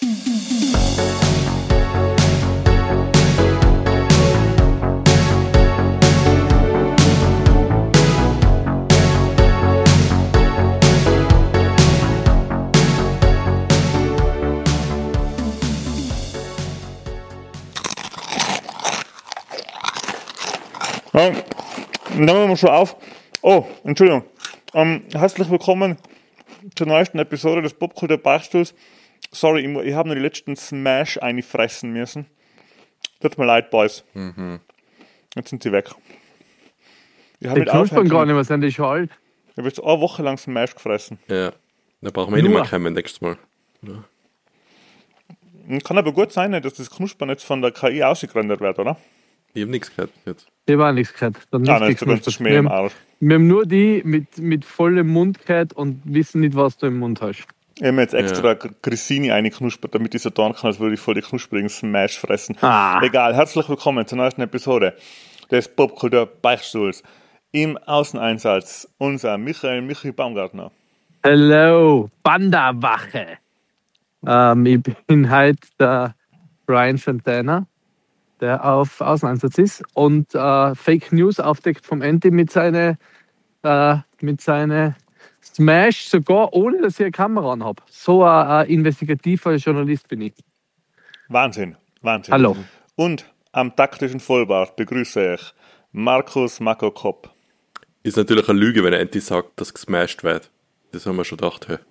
Ja, nehmen wir schon auf. Oh, Entschuldigung. Herzlich willkommen zur neuesten Episode des Popkultur Beichtstuhls. Sorry, ich habe nur die letzten Smash einfressen müssen. Tut mir leid, Boys. Jetzt sind sie weg. Ich habe Die knuspern gar nicht mehr, sind die schon alt? Ich habe jetzt eine Woche lang Smash gefressen. Ja, da brauchen wir nicht mehr kommen nächstes Mal. Ja. Kann aber gut sein, dass das Knuspern jetzt von der KI ausgerendert wird, oder? Ich habe nichts gehört jetzt. Ich habe auch nichts gehört. Wir haben nur die mit vollem Mund gehört und wissen nicht, was du im Mund hast. Ich habe mir jetzt extra Grissini reinknuspert, damit ich so tun kann, als würde ich voll die knusprigen Smash fressen. Egal, herzlich willkommen zur neuesten Episode des Popkultur Beichtstuhls. Im Außeneinsatz unser Michi Baumgartner. Hello, Bandawache. Ich bin heute der Brian Fontana, der auf Außeneinsatz ist und Fake News aufdeckt vom Enti mit seiner Smash, sogar ohne dass ich eine Kamera anhabe. So ein investigativer Journalist bin ich. Wahnsinn. Hallo. Und am taktischen Vollbart begrüße ich Markus Mako Kopp. Ist natürlich eine Lüge, wenn Anti sagt, dass gesmashed wird. Das haben wir schon gedacht. Hey.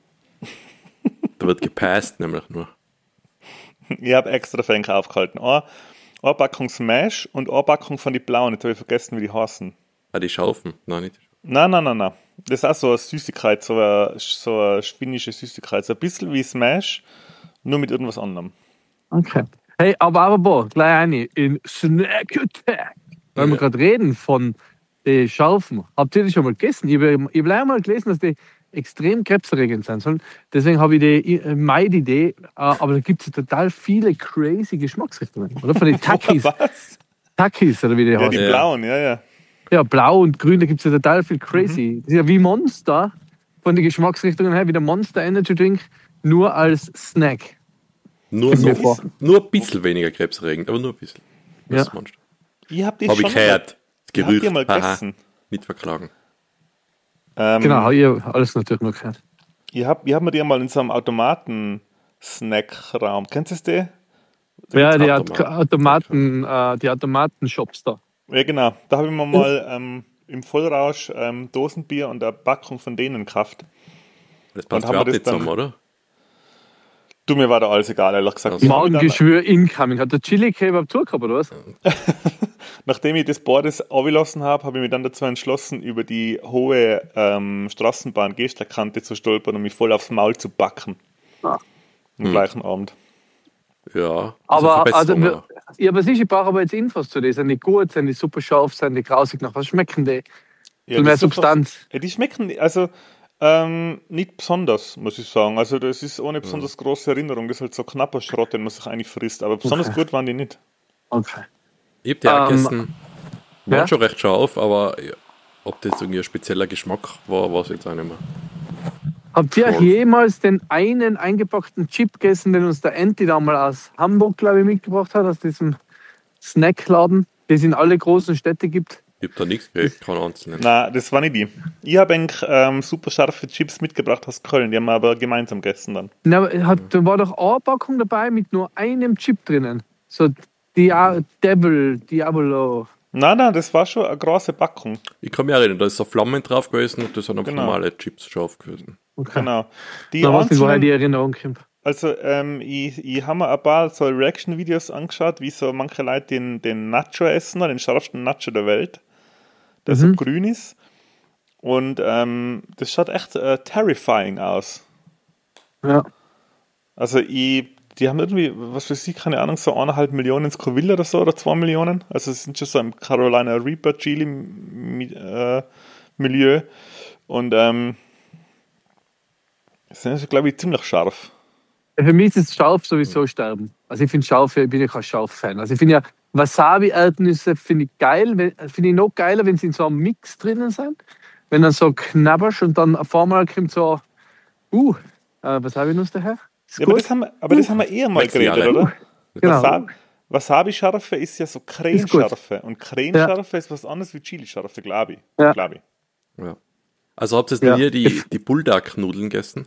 Da wird gepasst, nämlich nur. Ich habe extra für ihn aufgehalten. Eine Packung Smash und eine Packung von die blauen. Jetzt habe ich vergessen, wie die heißen. Die Schaufen? Nein, nicht. Nein. Das ist auch so eine Süßigkeit, so eine schwindische Süßigkeit. So ein bisschen wie Smash, nur mit irgendwas anderem. Okay. Hey, aber gleich eine in Snack Attack. Weil wir gerade reden von den Schaufen. Habt ihr die schon mal gegessen? Ich habe einmal gelesen, dass die extrem krebserregend sein sollen. Deswegen habe ich die Idee, aber da gibt es total viele crazy Geschmacksrichtungen. Oder von den Takis. Was? Takis, oder wie die heißen. Die blauen, ja. Ja, blau und grün, da gibt es ja total viel crazy. Das ist ja wie Monster, von den Geschmacksrichtungen her, wie der Monster Energy Drink, nur als Snack. Nur ein bisschen weniger krebserregend, aber nur ein bisschen. Ja. Ich habe die schon gehört. Das Gerücht. Mal gegessen. Nicht verklagen. Genau, habe ich alles natürlich noch gehört. Ich hab mir die mal in so einem Automaten-Snack-Raum. Kennst du das? Ja, die Automaten-Shops da. Ja, genau. Da habe ich mir mal im Vollrausch Dosenbier und eine Packung von denen gekauft. Das passt überhaupt nicht zusammen, oder? Du, mir war da alles egal, ehrlich gesagt. Magengeschwür incoming. Hat der Chili Kebab zugehört, oder was? Nachdem ich das Bordes abgelassen habe, habe ich mich dann dazu entschlossen, über die hohe Straßenbahn-Gehsteigkante zu stolpern und mich voll aufs Maul zu backen. Am gleichen Abend. Ja. Aber ich brauche aber jetzt Infos zu denen. Sind die gut, sind die super scharf, sind die grausig, nach was schmecken die? Ja, mehr Substanz. Die schmecken, also nicht besonders, muss ich sagen. Also das ist ohne besonders große Erinnerung. Das ist halt so knapper Schrott, den man sich eigentlich frisst. Aber besonders gut waren die nicht. Okay. Ich habe die auch gegessen. Waren schon recht scharf, aber ob das irgendwie ein spezieller Geschmack war, weiß ich jetzt auch nicht mehr. Habt ihr jemals den einen eingepackten Chip gegessen, den uns der Enti da mal aus Hamburg, glaube ich, mitgebracht hat, aus diesem Snackladen, den es in alle großen Städte gibt? Ich habe da nichts gekriegt, keinen einzelnen. Nein, das war nicht die. Ich habe eigentlich super scharfe Chips mitgebracht aus Köln, die haben wir aber gemeinsam gegessen dann. Da war doch eine Packung dabei mit nur einem Chip drinnen. So Diabolo. Nein, das war schon eine große Packung. Ich kann mich erinnern, da ist so Flammen drauf gewesen und das sind einfach normale Chips scharf gewesen. Okay. Genau. Ich weiß nicht, woher die Erinnerung kommt. Also, ich habe mir ein paar so Reaction-Videos angeschaut, wie so manche Leute den Nacho essen, den scharfsten Nacho der Welt, der so grün ist. Und das schaut echt terrifying aus. Ja. Also, die haben irgendwie, was weiß ich, keine Ahnung, so 1,5 Millionen Scoville oder so, oder 2 Millionen. Also, es sind schon so im Carolina Reaper Chili Milieu. Und sind, glaube ich, ziemlich scharf. Für mich ist scharf sowieso sterben. Also ich finde scharf, ich bin ja kein Scharf-Fan. Also ich finde ja Wasabi-Erdnüsse finde ich geil, finde ich noch geiler, wenn sie in so einem Mix drinnen sind. Wenn dann so knabberst und dann auf einmal kommt so Wasabi-Nuss daher. Ist Ja, gut. das haben wir eher mal 6 geredet, Jahre. oder? Genau. Wasabi-Scharfe ist ja so Cremescharfe. Und Cremescharfe ist was anderes wie Chili-Scharfe, glaube ich. Ja. Glaub ich. Ja. Also habt ihr Ja. nie die Bulldog-Nudeln gegessen?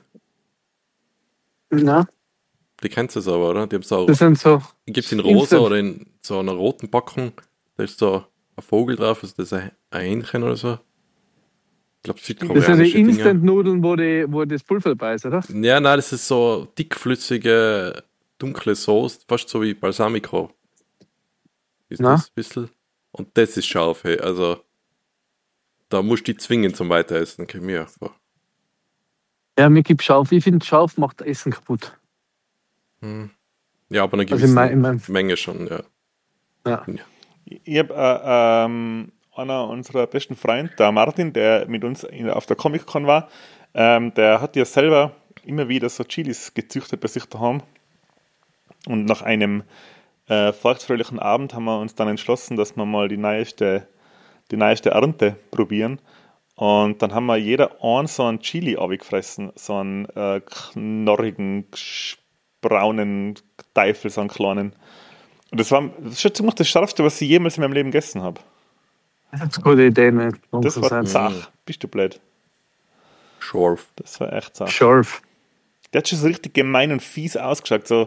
Na, Die kennst du es aber, oder? Die haben so, das sind so. gibt es in rosa Instant. oder in so einer roten Packung, da ist so ein Vogel drauf, also das ist ein Hähnchen oder so. Ich glaube, Das sind die südkoreanische Dinger. Instant-Nudeln, wo das Pulver dabei ist, oder? Ja, nein, das ist so dickflüssige, dunkle Sauce, fast so wie Balsamico. Ist Na? das ein bisschen? Und das ist scharf, hey. Also, da musst du die zwingen zum Weiteressen, kann ich mir vor. Ja, mir gibt scharf. Ich finde, scharf macht Essen kaputt. Ja, aber eine Also gewisse in mein- Menge schon, ja. Ja. Ich habe einer unserer besten Freunde, der Martin, der mit uns auf der Comic-Con war, der hat ja selber immer wieder so Chilis gezüchtet bei sich daheim. Und nach einem feuchtfröhlichen Abend haben wir uns dann entschlossen, dass wir mal die neueste Ernte probieren. Und dann haben wir jeder so einen Chili abgefressen, so einen knorrigen, braunen Teufel, so einen kleinen. Und das ist schon ziemlich das Scharfste, was ich jemals in meinem Leben gegessen habe. Das ist eine gute Idee, ne? Das war zach. Bist du blöd? Scharf. Das war echt zach. Scharf. Der hat schon so richtig gemein und fies ausgeschaut. So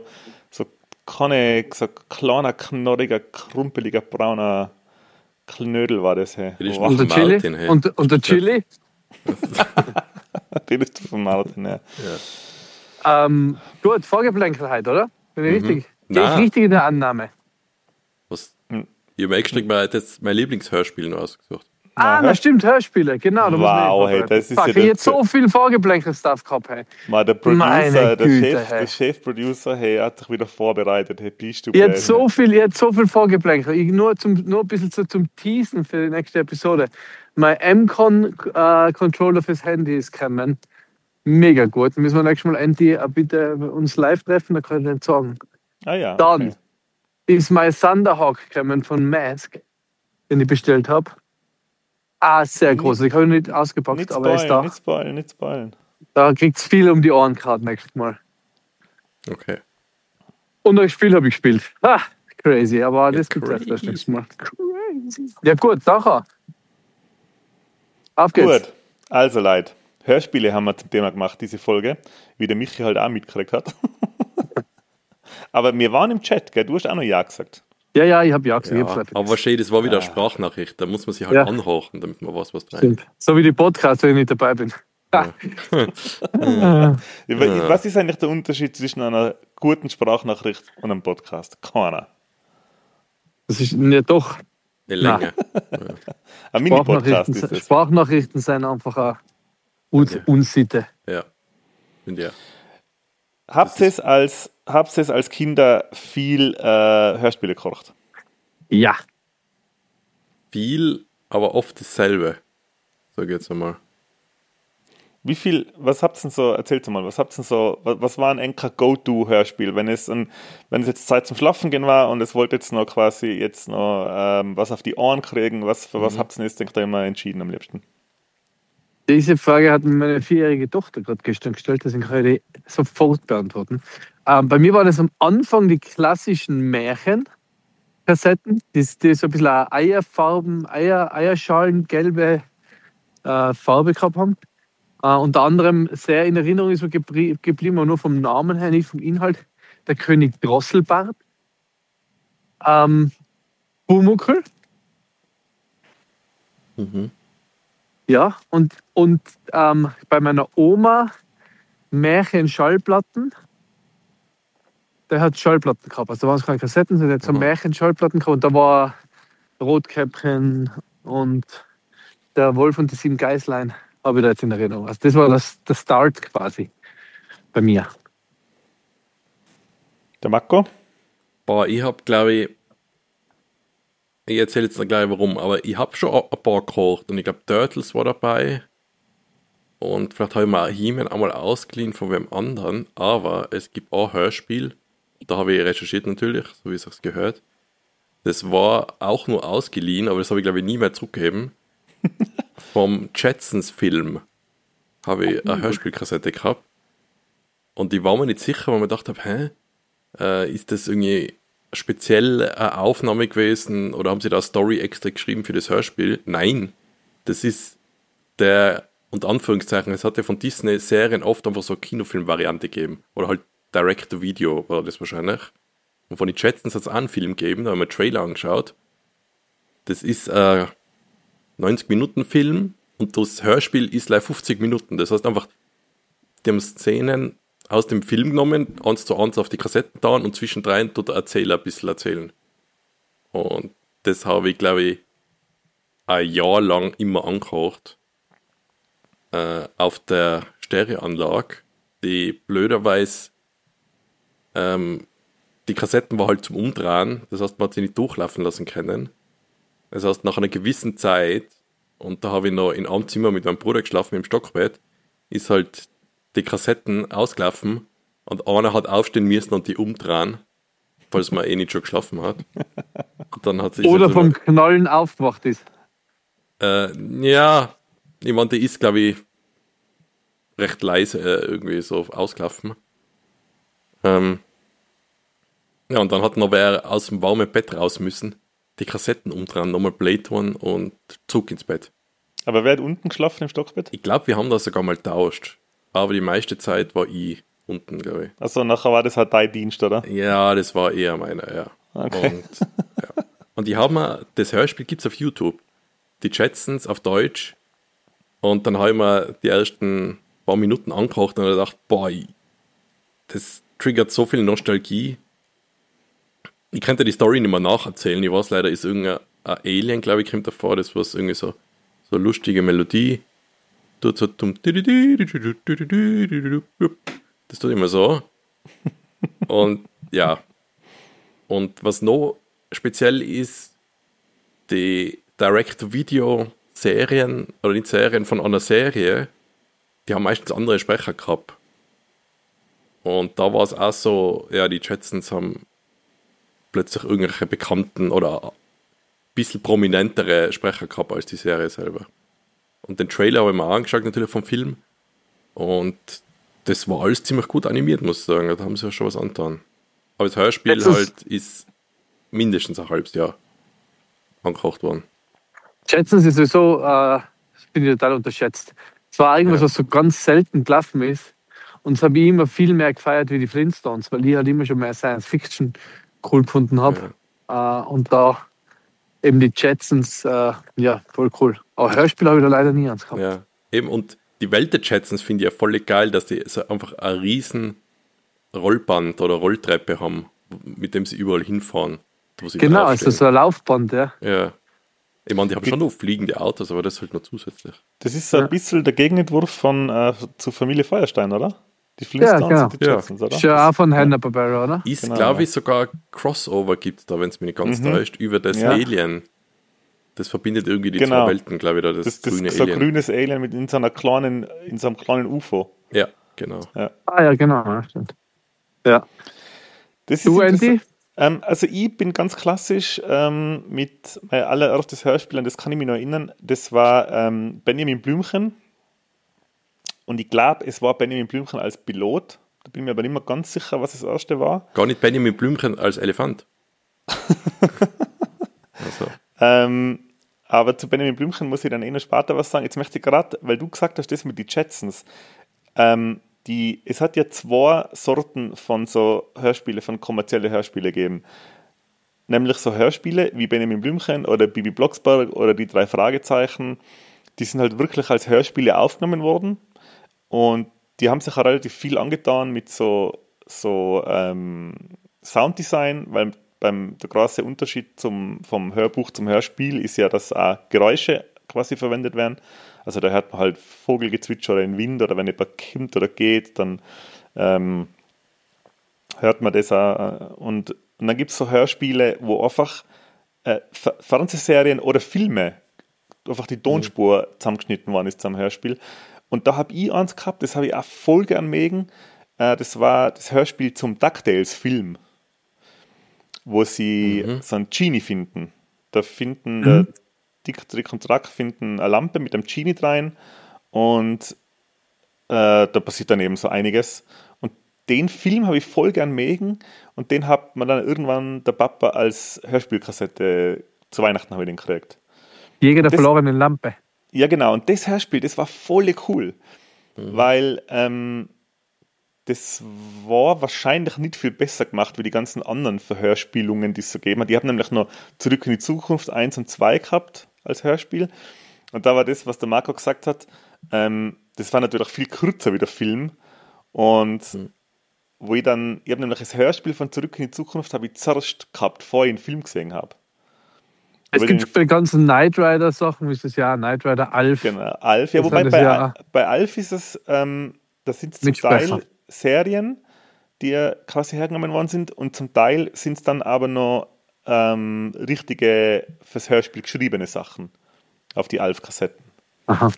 kleiner, knorriger, krumpeliger, brauner Knödel war das. Hey. Das ist Wow. Und der Martin, Chili? hey. Und der Chili? Den ist von Martin, ja. Gut, Vorgeplänkel heute, oder? Bin ich richtig? Gehe ich Nein. richtig in der Annahme? Was? Ich habe extra mal jetzt mein Lieblingshörspiel noch ausgesucht. Na stimmt, Hörspiele, genau. Da muss man Wow, nicht hey, vorbereiten. das ist Fuck, ja ich jetzt so viel Vorgeplänkel-Stuff gehabt, hey. Mal der Meine Producer, Güte, hey. der Chefproducer, hey, hat sich wieder vorbereitet. Hey, bist du Ich hätte blöd, so viel Vorgeplänkel. Nur ein bisschen zum Teasen für die nächste Episode. Mein M-Con-Controller fürs Handy ist gekommen. Mega gut. Müssen wir nächstes Mal endlich bitte uns live treffen, dann kann ich den sagen. Ah ja, Dann okay. ist mein Thunderhawk gekommen von Mask, den ich bestellt habe. Sehr groß. Ich habe ihn nicht ausgepackt, Nicht aber er ist da. nicht spoilen. Da kriegt es viel um die Ohren gerade nächstes Mal. Okay. Und ein Spiel habe ich gespielt. Crazy, aber das gibt es crazy. das nächste Mal. Crazy. Ja gut, nachher. Auf geht's. Gut, also Leute, Hörspiele haben wir zum Thema gemacht, diese Folge, wie der Michi halt auch mitgekriegt hat. Aber wir waren im Chat, gell? Du hast auch noch Ja gesagt. Ja, ich habe ja gesagt. Ja, aber wahrscheinlich, das war wieder eine Sprachnachricht. Da muss man sich halt Ja. anhorchen, damit man weiß, was drin Stimmt. So wie die Podcasts, wenn ich nicht dabei bin. Was ist eigentlich der Unterschied zwischen einer guten Sprachnachricht und einem Podcast? Keiner. Das ist ja doch. Die Länge. Ein Mini-Podcast ist das. Sprachnachrichten sind einfach eine Unsitte. Ja. Finde ja. Habt ihr es als Kinder viel Hörspiele gekocht? Ja. Viel, aber oft dasselbe. Sag ich jetzt einmal. Was habt ihr denn so, erzählt mal, was war ein enker Go-To-Hörspiel, wenn es jetzt Zeit zum Schlafen gehen war und es wollte jetzt noch was auf die Ohren kriegen, für was habt ihr denn jetzt, denkt ihr, immer entschieden am liebsten? Diese Frage hat mir meine 4-jährige Tochter gerade gestern gestellt, deswegen kann ich die sofort beantworten. Bei mir waren es am Anfang die klassischen Märchenkassetten, die so ein bisschen Eierschalen, gelbe Farbe gehabt haben. Unter anderem sehr in Erinnerung ist mir geblieben, aber nur vom Namen her, nicht vom Inhalt, der König Drosselbart, Pumuckl. Ja, und bei meiner Oma Märchen-Schallplatten. Der hat Schallplatten gehabt. Also da waren es keine Kassetten, sondern so Märchen-Schallplatten gehabt. Und da war Rotkäppchen und der Wolf und die 7 Geißlein, habe ich da jetzt in Erinnerung. Also das war der Start quasi bei mir. Der Marco? Boah, ich habe, glaube ich erzähle jetzt noch gleich warum, aber ich habe schon ein paar gekocht und ich glaube, Turtles war dabei und vielleicht habe ich mal He-Man einmal ausgeliehen von wem anderen, aber es gibt auch ein Hörspiel, da habe ich recherchiert natürlich, so wie es sich gehört. Das war auch nur ausgeliehen, aber das habe ich, glaube ich, nie mehr zurückgegeben. Vom Jetsons-Film habe ich eine Hörspielkassette gehabt. Und ich war mir nicht sicher, weil ich mir gedacht habe, ist das irgendwie speziell eine Aufnahme gewesen oder haben sie da eine Story extra geschrieben für das Hörspiel? Nein, das ist der, unter Anführungszeichen, es hat ja von Disney-Serien oft einfach so eine Kinofilm-Variante gegeben. Oder halt Direct-to-Video war das wahrscheinlich. Und von den Jetsons hat es auch einen Film gegeben, da haben wir einen Trailer angeschaut. Das ist ein 90-Minuten-Film und das Hörspiel ist gleich 50 Minuten. Das heißt einfach, die haben Szenen aus dem Film genommen, 1:1 auf die Kassetten da und zwischendrin tut der Erzähler ein bisschen erzählen. Und das habe ich, glaube ich, ein Jahr lang immer angehört. Auf der Stereoanlage, die blöderweise die Kassetten war halt zum Umdrehen, das heißt, man hat sie nicht durchlaufen lassen können. Das heißt, nach einer gewissen Zeit, und da habe ich noch in einem Zimmer mit meinem Bruder geschlafen, im Stockbett, ist halt die Kassetten ausgelaufen und einer hat aufstehen müssen und die umdrehen, falls man nicht schon geschlafen hat. Und dann hat sich Oder halt vom Knallen aufgewacht ist. ja, ich meine, die ist, glaube ich, recht leise irgendwie so ausgelaufen. Ja, und dann hat noch wer aus dem warmen Bett raus müssen, die Kassetten umdrehen, nochmal Play tun und zurück ins Bett. Aber wer hat unten geschlafen im Stockbett? Ich glaube, wir haben das sogar mal tauscht. Aber die meiste Zeit war ich unten, glaube ich. Also nachher war das halt dein Dienst, oder? Ja, das war eher meiner, ja. Okay. Und die haben das Hörspiel gibt es auf YouTube. Die Jetsons auf Deutsch. Und dann habe ich mir die ersten paar Minuten angekocht und habe gedacht, boah, das triggert so viel Nostalgie. Ich könnte die Story nicht mehr nacherzählen. Ich weiß leider, ist irgendein Alien, glaube ich, kommt davor. Das war irgendwie so lustige Melodie. Tut so dumm. Das tut immer so. Und ja. Und was noch speziell ist, die Direct-to-Video-Serien, oder nicht Serien von einer Serie, die haben meistens andere Sprecher gehabt. Und da war es auch so, ja, die Jetsons haben plötzlich irgendwelche bekannten oder ein bisschen prominentere Sprecher gehabt als die Serie selber. Und den Trailer habe ich mir angeschaut, natürlich vom Film. Und das war alles ziemlich gut animiert, muss ich sagen. Da haben sie ja schon was angetan. Aber das Hörspiel ist mindestens ein halbes Jahr angekocht worden. Jetsons ist sowieso, finde ich total unterschätzt. Es war irgendwas, was so ganz selten gelaufen ist. Und das habe ich immer viel mehr gefeiert wie die Flintstones, weil ich halt immer schon mehr Science-Fiction cool gefunden habe. Ja. Und da eben die Jetsons, ja, voll cool. Aber Hörspiel habe ich da leider nie eins gehabt. Ja, eben. Und die Welt der Jetsons finde ich ja voll geil, dass die so einfach ein riesen Rollband oder Rolltreppe haben, mit dem sie überall hinfahren. Wo sie genau, also so ein Laufband, ja. Ja. Ich meine, die haben schon noch fliegende Autos, aber das halt noch zusätzlich. Das ist so ein bisschen der Gegenentwurf von zur Familie Feuerstein, oder? Die Flintstones genau. und die Jetsons, oder? Schon auch von Hanna-Barbera, oder? Ist, Genau, glaube ich, sogar Crossover gibt da, wenn es mich nicht ganz täuscht, über das Alien. Das verbindet irgendwie die zwei Welten, glaube ich, da das grüne so Alien. Ein grünes Alien mit in so einem kleinen UFO. Ja, genau. Ja. Ah ja, genau, ja, stimmt. Ja. Das Du, Andy? Also ich bin ganz klassisch mit mein allererstes Hörspiel, an das kann ich mich noch erinnern, das war Benjamin Blümchen. Und ich glaube, es war Benjamin Blümchen als Pilot. Da bin ich mir aber nicht mehr ganz sicher, was das erste war. Gar nicht Benjamin Blümchen als Elefant. Also. Aber zu Benjamin Blümchen muss ich dann noch später was sagen. Jetzt möchte ich gerade, weil du gesagt hast, das mit den Jetsons. Es hat ja zwei Sorten von so Hörspiele, von kommerziellen Hörspiele gegeben. Nämlich so Hörspiele wie Benjamin Blümchen oder Bibi Blocksberg oder die 3 Fragezeichen. Die sind halt wirklich als Hörspiele aufgenommen worden. Und die haben sich auch relativ viel angetan mit so Sounddesign, weil der große Unterschied vom Hörbuch zum Hörspiel ist ja, dass auch Geräusche quasi verwendet werden. Also da hört man halt Vogelgezwitscher oder den Wind oder wenn jemand kommt oder geht, dann hört man das auch. Und dann gibt es so Hörspiele, wo einfach Fernsehserien oder Filme einfach die Tonspur zusammengeschnitten worden ist zum Hörspiel. Und da habe ich eins gehabt, das habe ich auch voll gern mögen. Das war das Hörspiel zum DuckTales-Film, wo sie so einen Genie finden. Da finden der Dick, Trick und Track finden eine Lampe mit einem Genie rein und da passiert dann eben so einiges. Und den Film habe ich voll gern mögen und den hat man dann irgendwann der Papa als Hörspielkassette zu Weihnachten habe ich den gekriegt. Jäger der Das- verlorenen Lampe. Ja, genau. Und das Hörspiel, das war voll cool, weil das war wahrscheinlich nicht viel besser gemacht wie die ganzen anderen Verhörspielungen, die es so gegeben hat. Die haben nämlich noch Zurück in die Zukunft 1 und 2 gehabt als Hörspiel. Und da war das, was der Marco gesagt hat, das war natürlich viel kürzer wie der Film. Und ich habe nämlich das Hörspiel von Zurück in die Zukunft habe ich zuerst gehabt, bevor ich den Film gesehen habe. Es Aber gibt den- bei den ganzen Knight Rider Sachen, wie ist das ja, Knight Rider Alf. Genau, Alf. Ja, Das wobei hat das ja- bei Alf ist es, da sind es zum Mitsprecher. Teil Serien, die ja quasi hergenommen worden sind und zum Teil sind es dann aber noch richtige fürs Hörspiel geschriebene Sachen auf die Alf-Kassetten. Aha.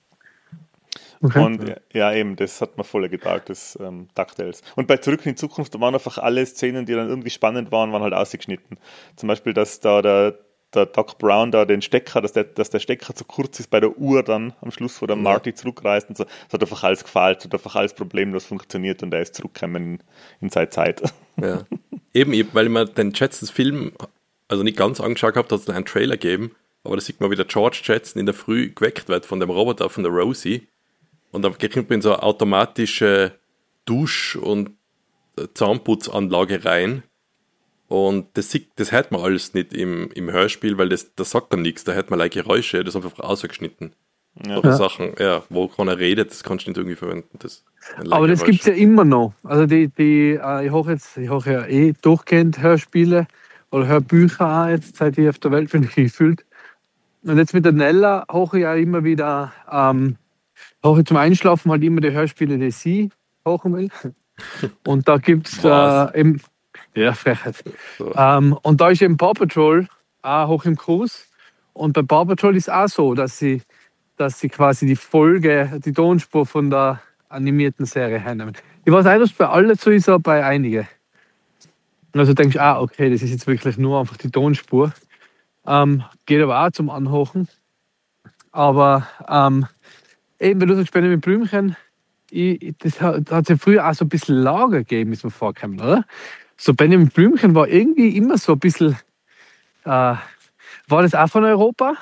Okay. Und ja, eben, das hat mir voll getaugt, das DuckTales. Und bei Zurück in die Zukunft waren einfach alle Szenen, die dann irgendwie spannend waren halt ausgeschnitten. Zum Beispiel, dass da der Doc Brown da den Stecker, dass der Stecker zu kurz ist bei der Uhr dann am Schluss, wo der Marty zurückreist und so. Das hat einfach alles gefallen, das hat einfach alles problemlos funktioniert und er ist zurückgekommen in seine Zeit. Ja. Eben, weil ich mir den Jetsons Film, also nicht ganz angeschaut habe, hat es einen Trailer gegeben, aber da sieht man, wie der George Jetson in der Früh geweckt wird von dem Roboter, von der Rosie. Und dann kommt man in so eine automatische Dusch- und Zahnputzanlage rein. Und das hört man alles nicht im Hörspiel, weil das sagt dann nichts. Da hört man like Geräusche, das ist einfach ausgeschnitten. Ja. Solche Sachen, ja, wo keiner redet, das kannst du nicht irgendwie verwenden. Aber das gibt es ja immer noch. Also ich höre ja durchgehend Hörspiele oder Hörbücher auch jetzt, seit ich auf der Welt bin, gefühlt. Und jetzt mit der Nella höre ich ja immer wieder, höre ich zum Einschlafen halt immer die Hörspiele, die sie hören will. Und da gibt es Was? eben, ja, Frechheit. So. Und da ist eben Paw Patrol auch hoch im Kurs. Und bei Paw Patrol ist auch so, dass sie quasi die Tonspur von der animierten Serie hernehmen. Ich weiß nicht, ob es bei allen so ist, aber bei einigen. Also denkst du, okay, das ist jetzt wirklich nur einfach die Tonspur. Geht aber auch zum Anhochen. Aber eben, wenn du sagst, Benjamin Blümchen, das hat ja früher auch so ein bisschen Lager gegeben, ist mir vorgekommen, oder? So Benjamin Blümchen war irgendwie immer so ein bisschen, war das auch von Europa?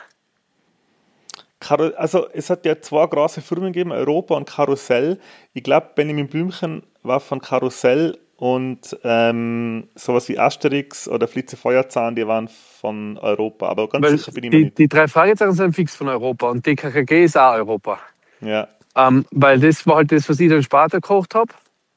Also es hat ja zwei große Firmen gegeben, Europa und Karussell. Ich glaube, Benjamin Blümchen war von Karussell und sowas wie Asterix oder Flitze Feuerzahn, die waren von Europa. Aber ganz Weil sicher bin ich mir nicht. die drei Fragezeichen sind fix von Europa und DKKG ist auch Europa. Ja. Weil das war halt das, was ich dann später gekocht habe.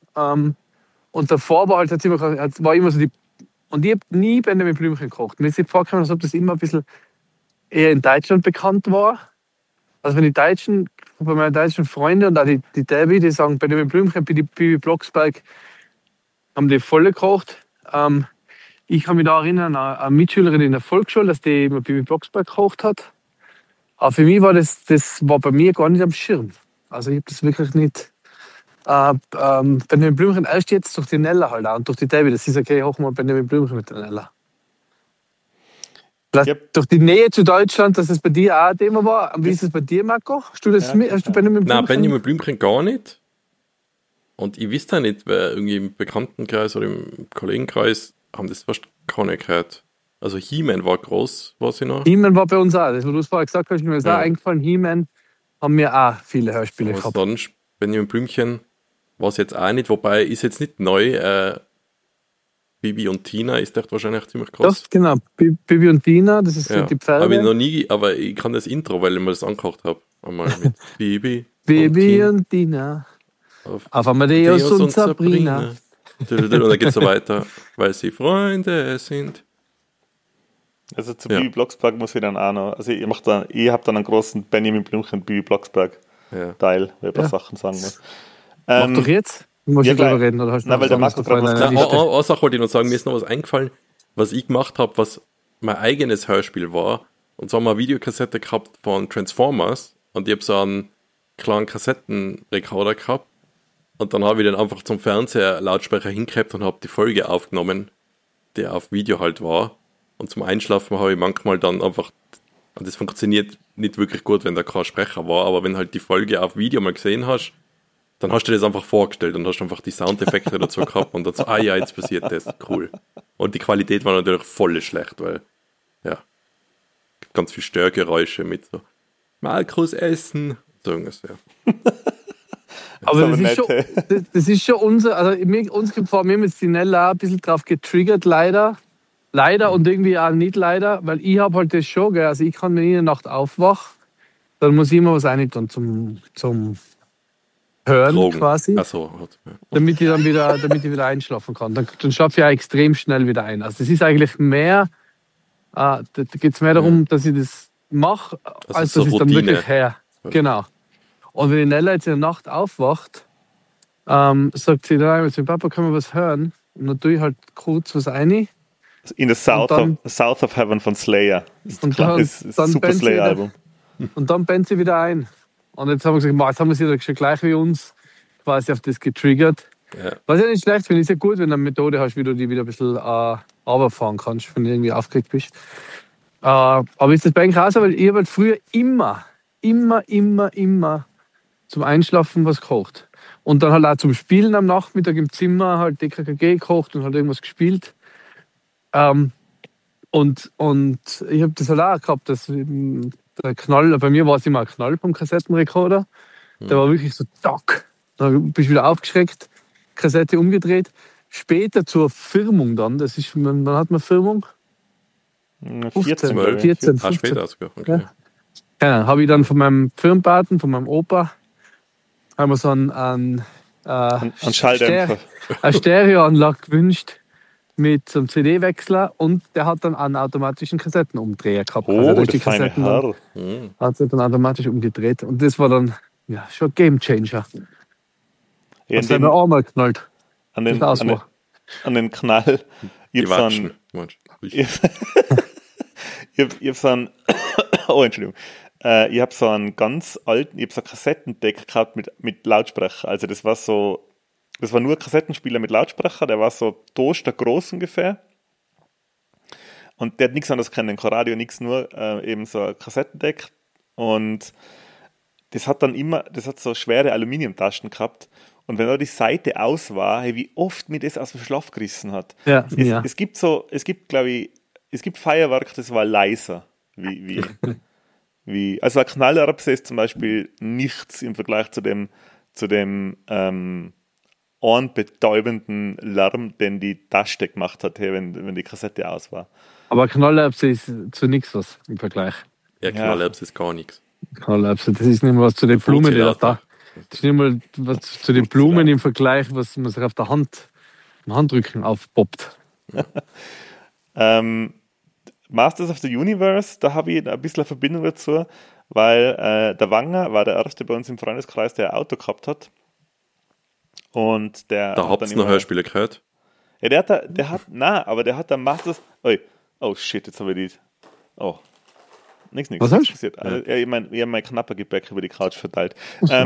Und davor war halt war immer so die. Und ich habe nie Benjamin Blümchen gekocht. Mir ist jetzt vorgekommen, als ob das immer ein bisschen eher in Deutschland bekannt war. Also wenn bei meinen deutschen Freunden und auch die Debbie, die sagen, Benjamin Blümchen, Bibi Blocksberg, haben die voll gekocht. Ich kann mich da erinnern an eine Mitschülerin in der Volksschule, dass die immer Bibi Blocksberg gekocht hat. Aber für mich war das war bei mir gar nicht am Schirm. Also ich habe das wirklich nicht. Benjamin Blümchen erst jetzt durch die Nella halt auch und durch die Debbie. Das ist okay, hoch mal Benjamin Blümchen mit der Nella. Vielleicht Yep. durch die Nähe zu Deutschland, dass es bei dir auch ein Thema war. Wie ist es bei dir, Marco? Hast du das Ja, mit? Hast du Benjamin Blümchen? Nein, Benjamin Blümchen gar nicht. Und ich wüsste auch nicht, wer irgendwie im Bekanntenkreis oder im Kollegenkreis haben das fast keine gehört. Also He-Man war groß, weiß ich noch. He-Man war bei uns auch. Das, was du vorher gesagt hast, mir ist Ja. auch eingefallen. He-Man haben wir auch viele Hörspiele Aber gehabt. sonst, Benjamin Blümchen war es jetzt auch nicht, wobei ist jetzt nicht neu. Bibi und Tina ist echt wahrscheinlich ziemlich groß. Das, genau. Bibi und Tina, das ist Ja. die Habe ich Pferde. noch nie, aber ich kann das Intro, weil ich mir das angekocht habe. Einmal mit Bibi. Bibi Tina und Tina. auf Auf Amadeus und Sabrina. Und dann geht es so weiter, weil sie Freunde sind. Also zu Ja. Bibi Blocksberg muss ich dann auch noch. Also ich habe dann einen großen Benjamin Blümchen Bibi Blocksberg Ja. Teil, wenn ich ein paar Ja. Sachen sagen muss. Mach doch jetzt. Du musst ja, ja drüber gleich. reden. Oder hast du Nein, noch weil der was Marco davor gerade was in deiner gesagt Liste? Eine Sache wollte ich noch sagen, mir ist noch was eingefallen, was ich gemacht habe, was mein eigenes Hörspiel war. Und zwar haben wir eine Videokassette gehabt von Transformers und ich habe so einen kleinen Kassettenrekorder gehabt und dann habe ich den einfach zum Fernseher Lautsprecher hingehabt und habe die Folge aufgenommen, die auf Video halt war. Und zum Einschlafen habe ich manchmal dann einfach, und das funktioniert nicht wirklich gut, wenn da kein Sprecher war, aber wenn halt die Folge auf Video mal gesehen hast, Dann hast du dir das einfach vorgestellt und hast einfach die Soundeffekte dazu gehabt und dann so, ja, jetzt passiert das, cool. Und die Qualität war natürlich voll schlecht, weil, ja, gibt ganz viel Störgeräusche mit so, Markus essen, so ungefähr. Aber aber nett, das ist schon unser, also uns gibt vor mir mit Sinella ein bisschen drauf getriggert, leider. Leider und irgendwie auch nicht leider, weil ich habe halt das schon, gell, also ich kann, wenn ich in der Nacht aufwache, dann muss ich immer was rein tun zum Hören Drogen. quasi, Achso, ja. damit ich wieder einschlafen kann. Dann schlafe ich auch extrem schnell wieder ein. Also das ist eigentlich mehr, da geht es mehr darum, dass ich das mache, als so dass ich dann Routine. wirklich her. Genau. Und wenn die Nella jetzt in der Nacht aufwacht, sagt sie dann einmal zu Papa, können wir was hören? Und dann tue ich halt kurz was rein. In the South, dann- South of Heaven von Slayer. Und Das ist ein super pennt sie Slayer-Album. Und dann pennt sie wieder ein. Und jetzt haben wir gesagt, jetzt haben wir sie doch schon gleich wie uns quasi auf das getriggert. Ja. Was ja nicht schlecht finde, ist ja gut, wenn du eine Methode hast, wie du die wieder ein bisschen runterfahren kannst, wenn du irgendwie aufgeregt bist. Aber ist das bei euch auch so? Weil ich habe halt früher immer zum Einschlafen was gekocht. Und dann halt auch zum Spielen am Nachmittag im Zimmer halt DKKG gekocht und halt irgendwas gespielt. Und ich habe das halt auch gehabt, dass der Knall, bei mir war es immer ein Knall vom Kassettenrekorder. Der war wirklich so, zack. Dann bist du wieder aufgeschreckt, Kassette umgedreht. Später zur Firmung dann, das ist, wann hat man Firmung? 14, glaube ich. 14, Ah, 15. später sogar. Okay. Ja, habe ich dann von meinem Firmenpaten, von meinem Opa, haben wir so einen Schalldämpfer. eine Stereoanlage gewünscht mit so einem CD-Wechsler und der hat dann einen automatischen Kassettenumdreher gehabt. Oh, da ist der die feine Kassetten dann, Herr. hat sich dann automatisch umgedreht und das war dann ja, schon ein Gamechanger. Ja, Das hat mir auch mal geknallt. an, Das den, war's an, den, mal. an den Knall. Die Ich hab so Watschen. einen, ich hab so einen oh, Entschuldigung. Ich habe so einen ganz alten, ich habe so ein Kassettendeck gehabt mit Lautsprecher. Also das war nur ein Kassettenspieler mit Lautsprecher, der war so Toaster groß ungefähr. Und der hat nichts anderes können, kein Radio, nichts, nur eben so ein Kassettendeck. Und das hat so schwere Aluminiumtaschen gehabt. Und wenn da die Seite aus war, hey, wie oft mir das aus dem Schlaf gerissen hat. Ja, Es gibt, glaube ich, Feuerwerk, das war leiser. Also ein Knallerbse ist zum Beispiel nichts im Vergleich zu dem ohrenbetäubenden Lärm, den die Tasche gemacht hat, hey, wenn die Kassette aus war. Aber Knallerbse ist zu nichts was im Vergleich. Ja, Knallerbs ist gar nichts. Knallerbse, das ist nicht mal was zu den Blumen, die Funktioniert da. Das ist nicht mal was zu den Blumen im Vergleich, was man sich auf der Hand, am Handrücken aufpoppt. Masters of the Universe, da habe ich ein bisschen eine Verbindung dazu, weil der Wanger war der erste bei uns im Freundeskreis, der ein Auto gehabt hat. Und der Da habt ihr noch Hörspiele gehört? Ja, der hat da Masters. Oh shit, jetzt habe ich die. Oh. Nichts. Was hast du? Passiert. Also, ich habe mein knapper Gebäck über die Couch verteilt.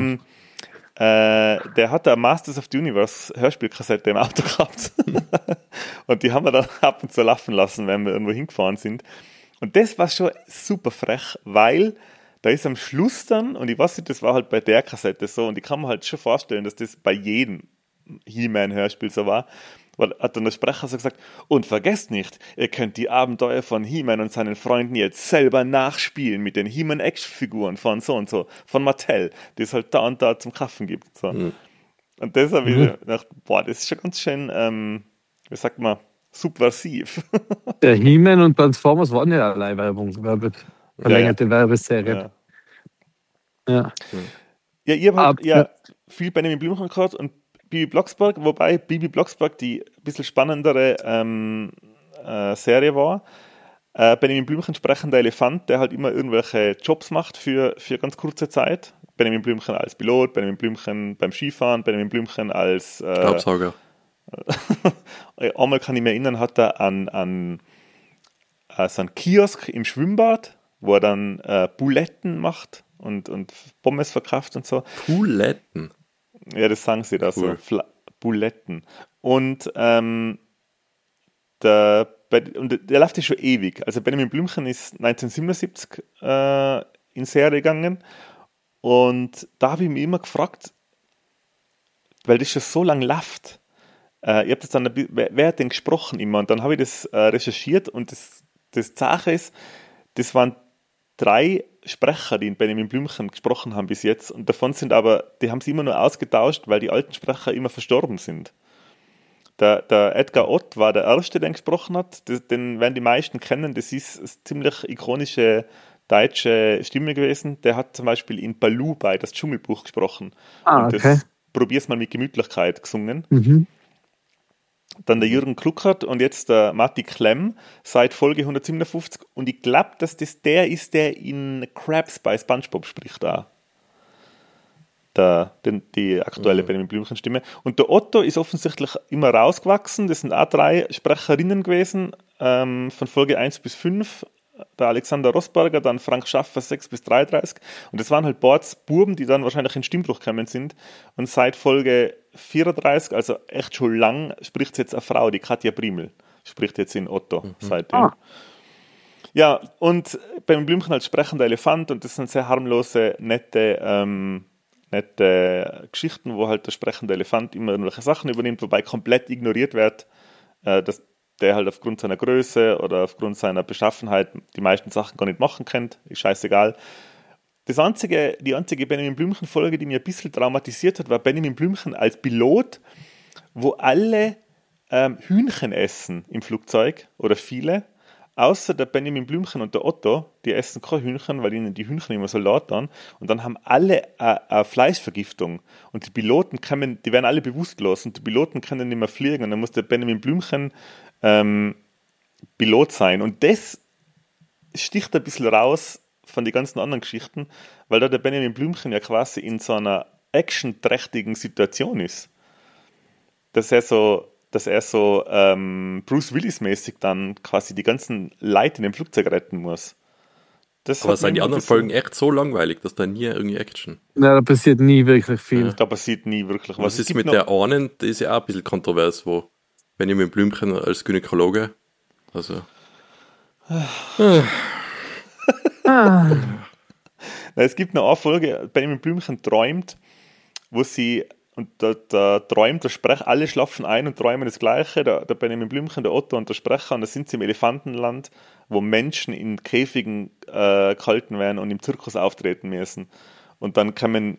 Der hat da Masters of the Universe Hörspielkassette im Auto gehabt. Und die haben wir dann ab und zu laufen lassen, wenn wir irgendwo hingefahren sind. Und das war schon super frech, weil da ist am Schluss dann, und ich weiß nicht, das war halt bei der Kassette so, und ich kann mir halt schon vorstellen, dass das bei jedem He-Man-Hörspiel so war, weil hat dann der Sprecher so gesagt, und vergesst nicht, ihr könnt die Abenteuer von He-Man und seinen Freunden jetzt selber nachspielen mit den He-Man-Action-Figuren von so und so, von Mattel, die es halt da und da zum Kaufen gibt. So. Und das habe ich gedacht, boah, das ist schon ganz schön, wie sagt man, subversiv. Der He-Man und Transformers waren ja eine Leihwerbung, verlängerte Werbeserie. Ja, ich habe halt viel Benjamin Blümchen gehört und Bibi Blocksberg, wobei Bibi Blocksberg die ein bisschen spannendere Serie war. Benjamin Blümchen sprechender Elefant, der halt immer irgendwelche Jobs macht für ganz kurze Zeit. Benjamin Blümchen als Pilot, Benjamin Blümchen beim Skifahren, Benjamin Blümchen als Staubsauger. Einmal kann ich mich erinnern, hat er an so einen Kiosk im Schwimmbad, wo er dann Buletten macht und Pommes verkauft und so. Buletten? Ja, das sagen sie da cool. so. Buletten. Und der läuft ja schon ewig. Also Benjamin Blümchen ist 1977 in Serie gegangen und da habe ich mich immer gefragt, weil das schon so lange läuft. Ich habe das dann, wer hat denn gesprochen immer? Und dann habe ich das recherchiert und das Sache ist, das waren 3 Sprecher, die in Benjamin Blümchen gesprochen haben bis jetzt. Und davon sind aber, die haben sie immer nur ausgetauscht, weil die alten Sprecher immer verstorben sind. Der Edgar Ott war der Erste, der ihn gesprochen hat. Den werden die meisten kennen. Das ist eine ziemlich ikonische deutsche Stimme gewesen. Der hat zum Beispiel in Baloo bei das Dschungelbuch gesprochen. Und das Probier's mal mit Gemütlichkeit gesungen. Mhm. Dann der Jürgen Kluckert und jetzt der Matti Klemm seit Folge 157. Und ich glaube, dass das der ist, der in Krabs bei SpongeBob spricht auch. Die aktuelle Benjamin Blümchen-Stimme. Und der Otto ist offensichtlich immer rausgewachsen. Das sind auch 3 Sprecherinnen gewesen, von Folge 1 bis 5. Der Alexander Rosberger, dann Frank Schaffer 6 bis 33. Und das waren halt Bords Buben, die dann wahrscheinlich in Stimmbruch gekommen sind. Und seit Folge 34, also echt schon lang, spricht jetzt eine Frau, die Katja Briemel, spricht jetzt in Otto seitdem. Ja, und beim Blümchen als sprechender Elefant, und das sind sehr harmlose, nette Geschichten, wo halt der sprechende Elefant immer irgendwelche Sachen übernimmt, wobei komplett ignoriert wird, dass der halt aufgrund seiner Größe oder aufgrund seiner Beschaffenheit die meisten Sachen gar nicht machen kann. Ist scheißegal. Die einzige Benjamin Blümchen-Folge, die mich ein bisschen traumatisiert hat, war Benjamin Blümchen als Pilot, wo alle Hühnchen essen im Flugzeug, oder viele, außer der Benjamin Blümchen und der Otto, die essen kein Hühnchen, weil ihnen die Hühnchen immer so laut dann. Und dann haben alle eine Fleischvergiftung. Und die Piloten die werden alle bewusstlos und die Piloten können nicht mehr fliegen. Und dann muss der Benjamin Blümchen Pilot sein. Und das sticht ein bisschen raus von den ganzen anderen Geschichten, weil da der Benjamin Blümchen ja quasi in so einer actionträchtigen Situation ist. Dass er so Bruce Willis-mäßig dann quasi die ganzen Leute in dem Flugzeug retten muss. Aber sind die anderen Folgen echt so langweilig, dass da nie irgendwie Action? Ja, da passiert nie wirklich viel. Ja. Da passiert nie wirklich was. Was ist mit der einen, die ist ja auch ein bisschen kontrovers, wo Benjamin Blümchen als Gynäkologe, also... Es gibt noch eine Folge, Benjamin Blümchen träumt, wo sie, und da träumt der Sprecher, alle schlafen ein und träumen das Gleiche, der Benjamin Blümchen, der Otto und der Sprecher, und da sind sie im Elefantenland, wo Menschen in Käfigen gehalten werden und im Zirkus auftreten müssen. Und dann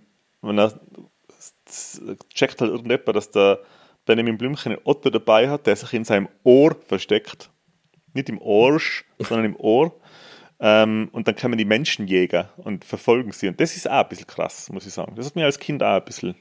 checkt halt irgendjemand, dass der Benjamin Blümchen einen Otto dabei hat, der sich in seinem Ohr versteckt. Nicht im Orsch, sondern im Ohr. Und dann kommen die Menschenjäger und verfolgen sie. Und das ist auch ein bisschen krass, muss ich sagen. Das hat mir als Kind auch ein bisschen...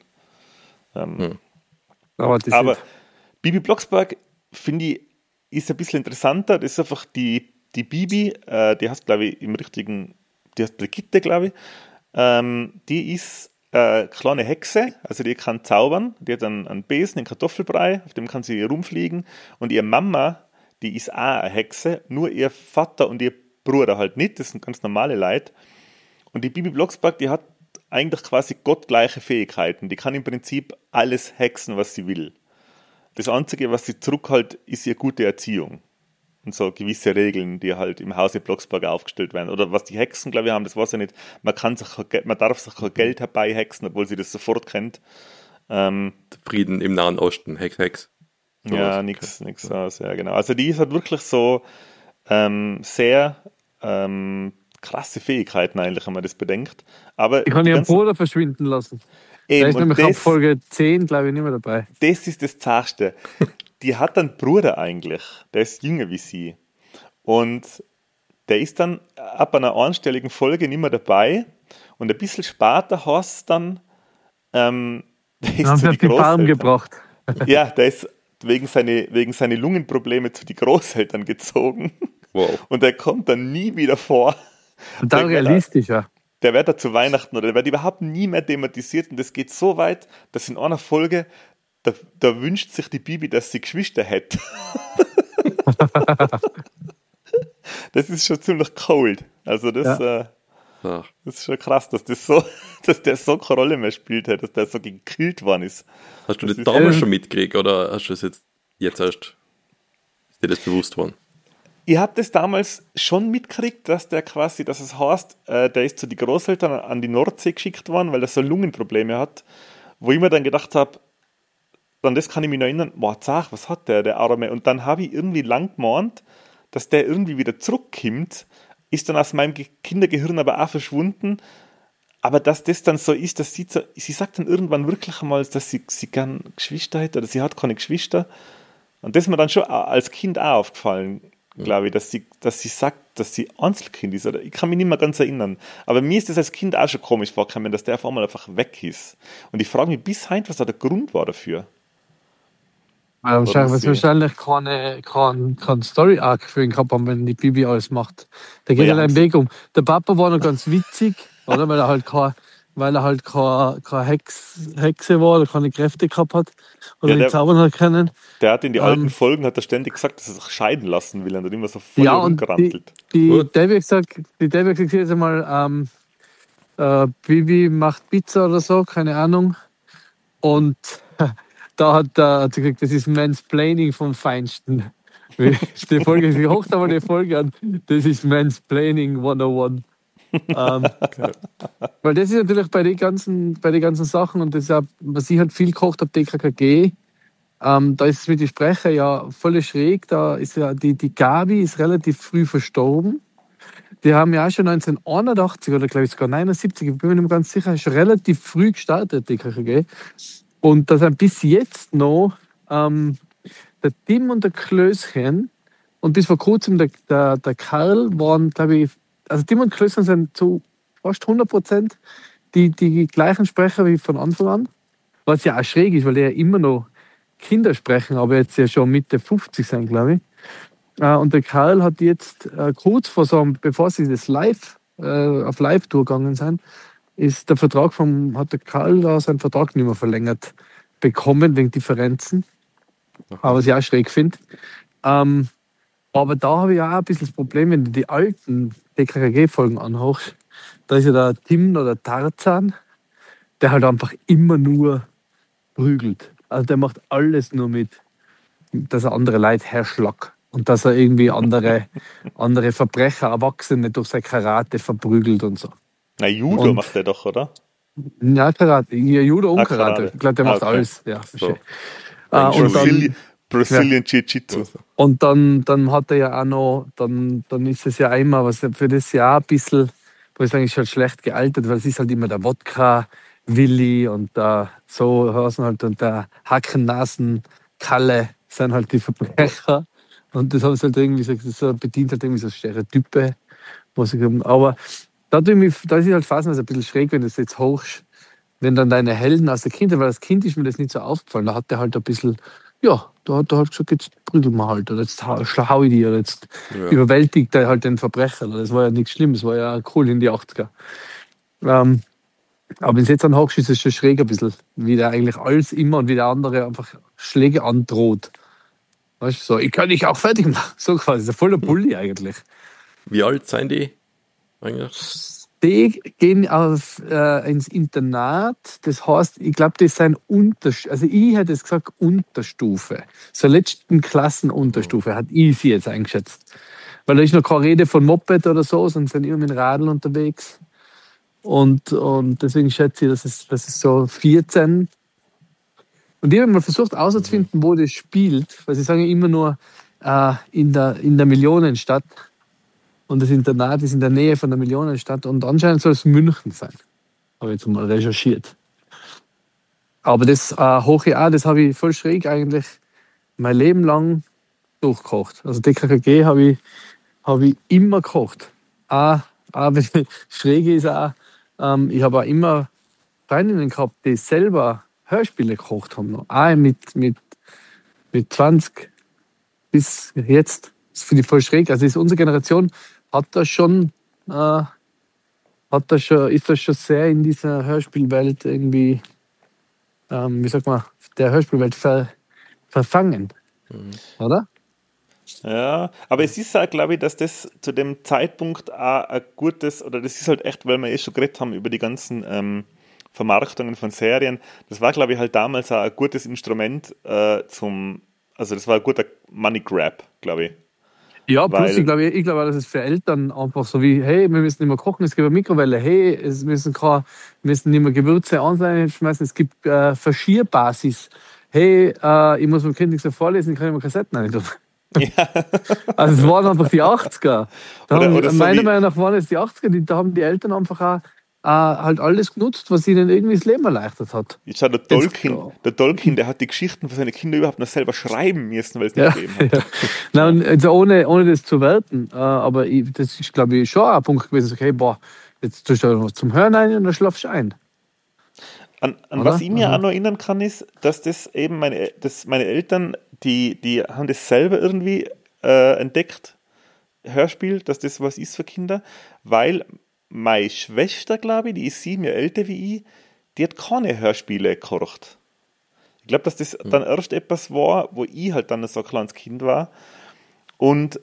Aber Bibi Blocksberg, finde ich, ist ein bisschen interessanter. Das ist einfach die Bibi, die heißt, glaube ich, die heißt Brigitte, glaube ich. Die ist eine kleine Hexe, also die kann zaubern. Die hat einen Besen, einen Kartoffelbrei, auf dem kann sie rumfliegen. Und ihre Mama, die ist auch eine Hexe, nur ihr Vater und ihr Bruder halt nicht. Das sind ganz normale Leute. Und die Bibi Blocksberg, die hat eigentlich quasi gottgleiche Fähigkeiten. Die kann im Prinzip alles hexen, was sie will. Das Einzige, was sie zurückhält, ist ihre gute Erziehung. Und so gewisse Regeln, die halt im Hause Blocksberg aufgestellt werden. Oder was die Hexen, glaube ich, haben, das weiß ich nicht. Man darf sich kein Geld herbeihexen, obwohl sie das sofort kennt. Frieden im Nahen Osten, Hex. So ja, nichts aus, ja genau. Also die ist halt wirklich so sehr krasse Fähigkeiten eigentlich, wenn man das bedenkt. Aber ich kann ihren Bruder verschwinden lassen. Der ist nämlich ab Folge 10, glaube ich, nicht mehr dabei. Das ist das Zartste. Die hat einen Bruder eigentlich, der ist jünger wie sie. Und der ist dann ab einer einstelligen Folge nicht mehr dabei. Und ein bisschen später heißt es dann, der ist zu die Farm gebracht. Ja, der ist wegen seine Lungenprobleme zu die Großeltern gezogen. Wow. Und der kommt dann nie wieder vor. Und dann realistischer. Der wird da zu Weihnachten oder der wird überhaupt nie mehr thematisiert. Und das geht so weit, dass in einer Folge, da wünscht sich die Bibi, dass sie Geschwister hätte. Das ist schon ziemlich cold. Also das ist schon krass, dass der so keine Rolle mehr spielt, dass der so gekillt worden ist. Hast du das damals schon mitgekriegt oder hast du es jetzt erst, ist dir das bewusst worden? Ich habe das damals schon mitgekriegt, dass es heißt, der ist zu den Großeltern an die Nordsee geschickt worden, weil er so Lungenprobleme hat, wo ich mir dann gedacht habe, an das kann ich mich noch erinnern, boah, zach, was hat der Arme? Und dann habe ich irgendwie lang gemeint, dass der irgendwie wieder zurückkommt, ist dann aus meinem Kindergehirn aber auch verschwunden. Aber dass das dann so ist, dass sie sagt dann irgendwann wirklich einmal, dass sie gern Geschwister hätte oder sie hat keine Geschwister. Und das ist mir dann schon als Kind auch aufgefallen, glaube ich, dass sie sagt, dass sie Einzelkind ist. Oder ich kann mich nicht mehr ganz erinnern. Aber mir ist das als Kind auch schon komisch vorgekommen, dass der auf einmal einfach weg ist. Und ich frage mich bis heute, was da der Grund war dafür. Wahrscheinlich kein Story-Arc für ihn gehabt haben, wenn die Bibi alles macht. Der geht halt einen Weg um. Der Papa war noch ganz witzig, oder? Weil er halt keine Hexe war oder keine Kräfte gehabt hat oder nicht zaubern hat können. Der hat in die alten Folgen hat er ständig gesagt, dass er sich scheiden lassen will und hat immer so voll rumgerantelt. Die Debbie hat gesagt, jetzt einmal, Bibi macht Pizza oder so, keine Ahnung. Und da hat sie gesagt, das ist Mansplaining vom Feinsten. Die Folge, sie hocht aber die Folge an, das ist Mansplaining 101. Weil das ist natürlich bei den ganzen Sachen und das ist was ich halt viel gekocht habe, DKKG, da ist es mit den Sprecher ja voll schräg. Da ist ja die Gabi ist relativ früh verstorben. Die haben ja auch schon 1981 oder glaube ich sogar 79, ich bin mir nicht mehr ganz sicher, schon relativ früh gestartet, DKKG. Und da sind bis jetzt noch der Tim und der Klößchen und bis vor kurzem der Karl waren, glaube ich, also Tim und Klößchen sind zu fast 100% die gleichen Sprecher wie von Anfang an. Was ja auch schräg ist, weil die ja immer noch Kinder sprechen, aber jetzt ja schon Mitte 50 sind, glaube ich. Und der Karl hat jetzt kurz bevor sie das auf Live-Tour gegangen sind, ist hat der Karl da seinen Vertrag nicht mehr verlängert bekommen, wegen Differenzen. Aber was ich auch schräg finde. Aber da habe ich auch ein bisschen das Problem, wenn du die alten DKKG-Folgen anhörst, da ist ja der Tim oder Tarzan, der halt einfach immer nur prügelt. Also der macht alles nur mit, dass er andere Leute herschlagt. Und dass er irgendwie andere Verbrecher, Erwachsene durch sein Karate verprügelt und so. Na, Judo macht der doch, oder? Ja, Karate. Ja, Judo und Karate. Ich glaube, der macht alles. Ja, so. Und Brazilian Jiu-Jitsu. Und dann hat er ja auch noch, dann ist es ja einmal, was für das Jahr ein bisschen, wo ich eigentlich halt schlecht gealtert, weil es ist halt immer der Wodka-Willi und so heißen halt und der Hacken-Nasen-Kalle sind halt die Verbrecher. Und das haben sie halt irgendwie gesagt, das bedient halt irgendwie so Stereotype. Aber da ist es halt phasenweise ein bisschen schräg, wenn du das jetzt hochst, wenn dann deine Helden aus der Kindheit, weil als Kind ist mir das nicht so aufgefallen, da hat der halt ein bisschen, ja, da hat er halt gesagt, jetzt prügeln wir halt, oder jetzt hau ich die, oder jetzt überwältigt er halt den Verbrecher. Das war ja nichts Schlimmes, das war ja cool in die 80er. Aber wenn es jetzt anhochst, ist es schon schräg ein bisschen, wie der eigentlich alles immer und wie der andere einfach Schläge androht. Weißt du, so, ich kann dich auch fertig machen. So quasi, das ist voller Bulli eigentlich. Wie alt sind die eigentlich? Die gehen ins Internat. Das heißt, ich glaube, das sind also ich hätte es gesagt Unterstufe. So letzten Klassenunterstufe, hat ich sie jetzt eingeschätzt. Weil da ist noch keine Rede von Moped oder so, sondern sind immer mit dem Radl unterwegs. Und deswegen schätze ich, dass es so 14. Und ich habe mal versucht herauszufinden, wo das spielt, weil sie sagen ja immer nur in der Millionenstadt. Und das Internat ist in der Nähe von der Millionenstadt und anscheinend soll es München sein. Habe ich jetzt mal recherchiert. Aber das Hoche A, das habe ich voll schräg eigentlich mein Leben lang durchgekocht. Also DKKG habe ich immer gekocht. Schräg ist auch, ich habe auch immer Freundinnen gehabt, die selber Hörspiele gekocht haben. Auch mit 20 bis jetzt. Das finde ich voll schräg. Also ist unsere Generation ist das schon sehr in dieser Hörspielwelt irgendwie, wie sagt man, der Hörspielwelt verfangen. Oder? Ja, aber es ist halt, glaube ich, dass das zu dem Zeitpunkt auch ein gutes, oder das ist halt echt, weil wir schon geredet haben über die ganzen Vermarktungen von Serien, das war, glaube ich, halt damals auch ein gutes Instrument also das war ein guter Money Grab, glaube ich. Ja, plus ich glaube, dass es für Eltern einfach so wie, hey, wir müssen nicht mehr kochen, es gibt eine Mikrowelle, hey, wir müssen nicht mehr Gewürze anschmeißen, es gibt Verschierbasis hey, ich muss meinem Kind nichts mehr vorlesen, ich kann immer Kassetten rein tun. Ja. Also es waren einfach die 80er. Oder so Meiner wie, Meinung nach waren es die 80er, da haben die Eltern einfach auch halt alles genutzt, was ihnen irgendwie das Leben erleichtert hat. jetzt hat Jetzt, Der Tolkien, der hat die Geschichten für seine Kinder überhaupt noch selber schreiben müssen, weil es nicht ja, gegeben hat. ja. Nein, also ohne das zu werten, aber das ist, glaube ich, schon ein Punkt gewesen, okay, boah, jetzt tust du was zum Hören ein und dann schlafst du ein. An Oder? was ich mir Also, auch noch erinnern kann, ist, dass das eben meine Eltern, die haben das selber irgendwie entdeckt, Hörspiel, dass das was ist für Kinder, weil meine Schwester, glaube ich, die ist 7 Jahre älter wie ich, die hat keine Hörspiele gekocht. Ich glaube, dass das dann erst etwas war, wo ich halt dann so ein kleines Kind war. Und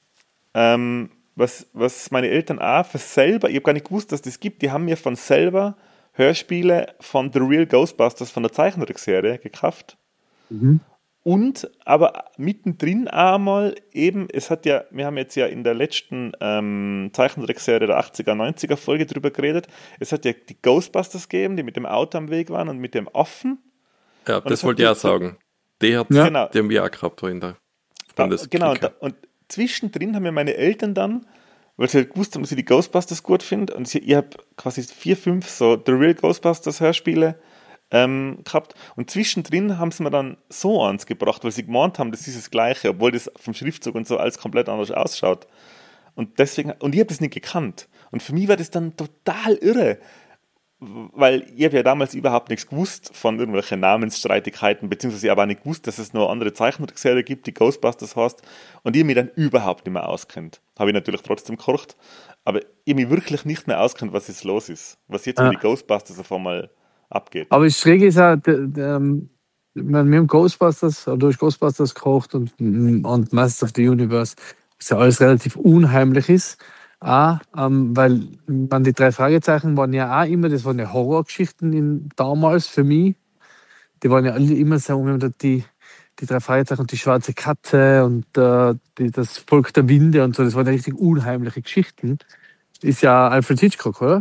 was meine Eltern auch für selber, ich habe gar nicht gewusst, dass das gibt, die haben mir von selber Hörspiele von The Real Ghostbusters von der Zeichentrickserie gekauft. mhm. Und aber mittendrin einmal eben, wir haben jetzt ja in der letzten Zeichentrickserie der 80er, 90er Folge drüber geredet, es hat ja die Ghostbusters gegeben, die mit dem Auto am Weg waren und mit dem Affen. Ja, Und das hat wollte ich die- auch sagen. Ja. Genau. Die haben wir auch gehabt in der Genau, Bundeskrieg. und zwischendrin haben mir meine Eltern dann, weil sie halt gewusst haben, dass ich die Ghostbusters gut finde, und ich habe quasi 4, 5 so The Real Ghostbusters Hörspiele gehabt, und zwischendrin haben sie mir dann so eins gebracht, weil sie gemeint haben, das ist das Gleiche, obwohl das vom Schriftzug und so alles komplett anders ausschaut. Und deswegen, und ich habe das nicht gekannt. Und für mich war das dann total irre, weil ich habe ja damals überhaupt nichts gewusst von irgendwelchen Namensstreitigkeiten, beziehungsweise ich habe auch nicht gewusst, dass es noch andere Zeichentrickserie gibt, die Ghostbusters heißt, und ich mich dann überhaupt nicht mehr auskennt. Habe ich natürlich trotzdem gekocht, aber ich mich wirklich nicht mehr auskennt, was jetzt los ist, was jetzt mit Ja. den Ghostbusters auf einmal abgeht. Aber das Schräge ist auch, wir haben Ghostbusters, oder durch Ghostbusters gekocht und Masters of the Universe, was ja alles relativ unheimlich ist. Auch, weil die 3 Fragezeichen waren ja auch immer, das waren ja Horrorgeschichten damals für mich. Die waren ja alle immer so, wir haben da die 3 Fragezeichen und die schwarze Katze und das Volk der Winde und so, das waren ja richtig unheimliche Geschichten. Ist ja Alfred Hitchcock, oder?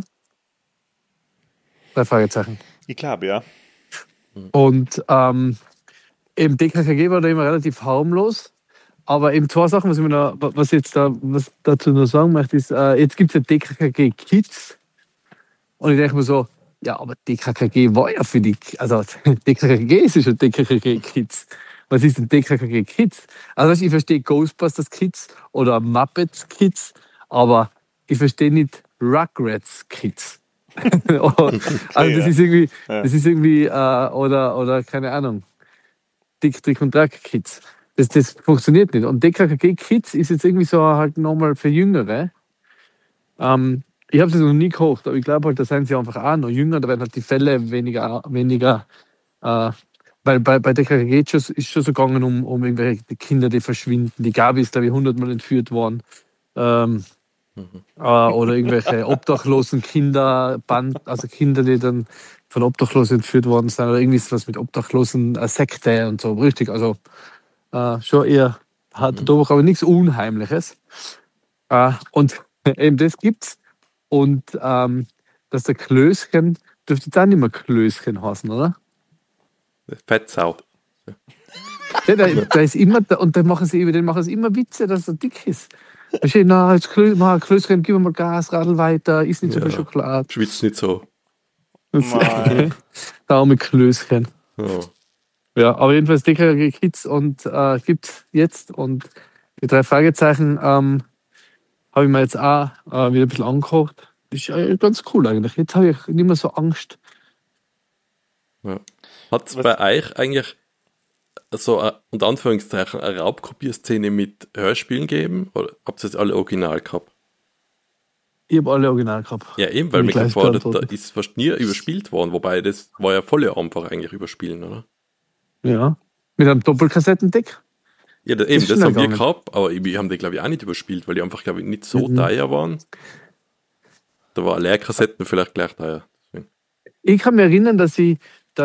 3 Fragezeichen. Ich glaube, ja. Und eben DKKG war da immer relativ harmlos. Aber eben 2 Sachen, was ich was dazu noch sagen möchte, ist, jetzt gibt es ja DKKG Kids. Und ich denke mir so, ja, aber DKKG war ja für die, also DKKG ist ja schon DKKG Kids. Was ist denn DKKG Kids? Also ich verstehe Ghostbusters Kids oder Muppets Kids, aber ich verstehe nicht Rugrats Kids. Also ja. das ist irgendwie oder keine Ahnung, Dick und Drack Kids. Das funktioniert nicht. Und DKKG Kids ist jetzt irgendwie so halt nochmal für Jüngere. Ich habe es noch nie gekocht, aber ich glaube halt, da sind sie einfach auch noch jünger, da werden halt die Fälle weniger weil bei DKKG ist schon so gegangen um irgendwelche Kinder, die verschwinden. Die Gabi ist, glaube ich, 100-mal entführt worden. Oder irgendwelche obdachlosen Kinder, also Kinder, die dann von Obdachlosen entführt worden sind, oder irgendwie was mit Obdachlosen, Sekte und so, richtig, also schon eher harter Tobak, aber nichts Unheimliches. Und eben das gibt's. Und dass der Klößchen, dürfte dann nicht mehr Klößchen heißen, oder? Fettsau. Ja, da ist immer, und dann machen sie immer Witze, dass er dick ist. Da steht, na, jetzt Klößchen, gib mir mal Gas, radl weiter, isst nicht so viel Ja. Schokolade. Schwitzt nicht so. Mei. Da mit Klößchen. Ja. Ja, aber jedenfalls DKKG Kids und gibt's jetzt. Und die 3 Fragezeichen habe ich mir jetzt auch wieder ein bisschen angekocht. Ist ganz cool eigentlich. Jetzt habe ich nicht mehr so Angst. Ja. Hat es Was- bei euch eigentlich so unter Anführungszeichen eine Raubkopierszene mit Hörspielen gegeben? Oder habt ihr das alle original gehabt? Ich habe alle original gehabt. Ja, eben, weil Bin mir gleich vor, da beantwortet. ist fast nie überspielt worden, wobei das war ja voll einfach eigentlich überspielen, oder? Ja. Mit einem Doppelkassettendeck. Ja, eben, Ist das schnell haben wir gegangen. gehabt, aber wir haben die, glaube ich, auch nicht überspielt, weil die einfach, glaube ich, nicht so Mhm. teuer waren. Da war Leerkassetten vielleicht gleich teuer. Deswegen. Ich kann mich erinnern, dass ich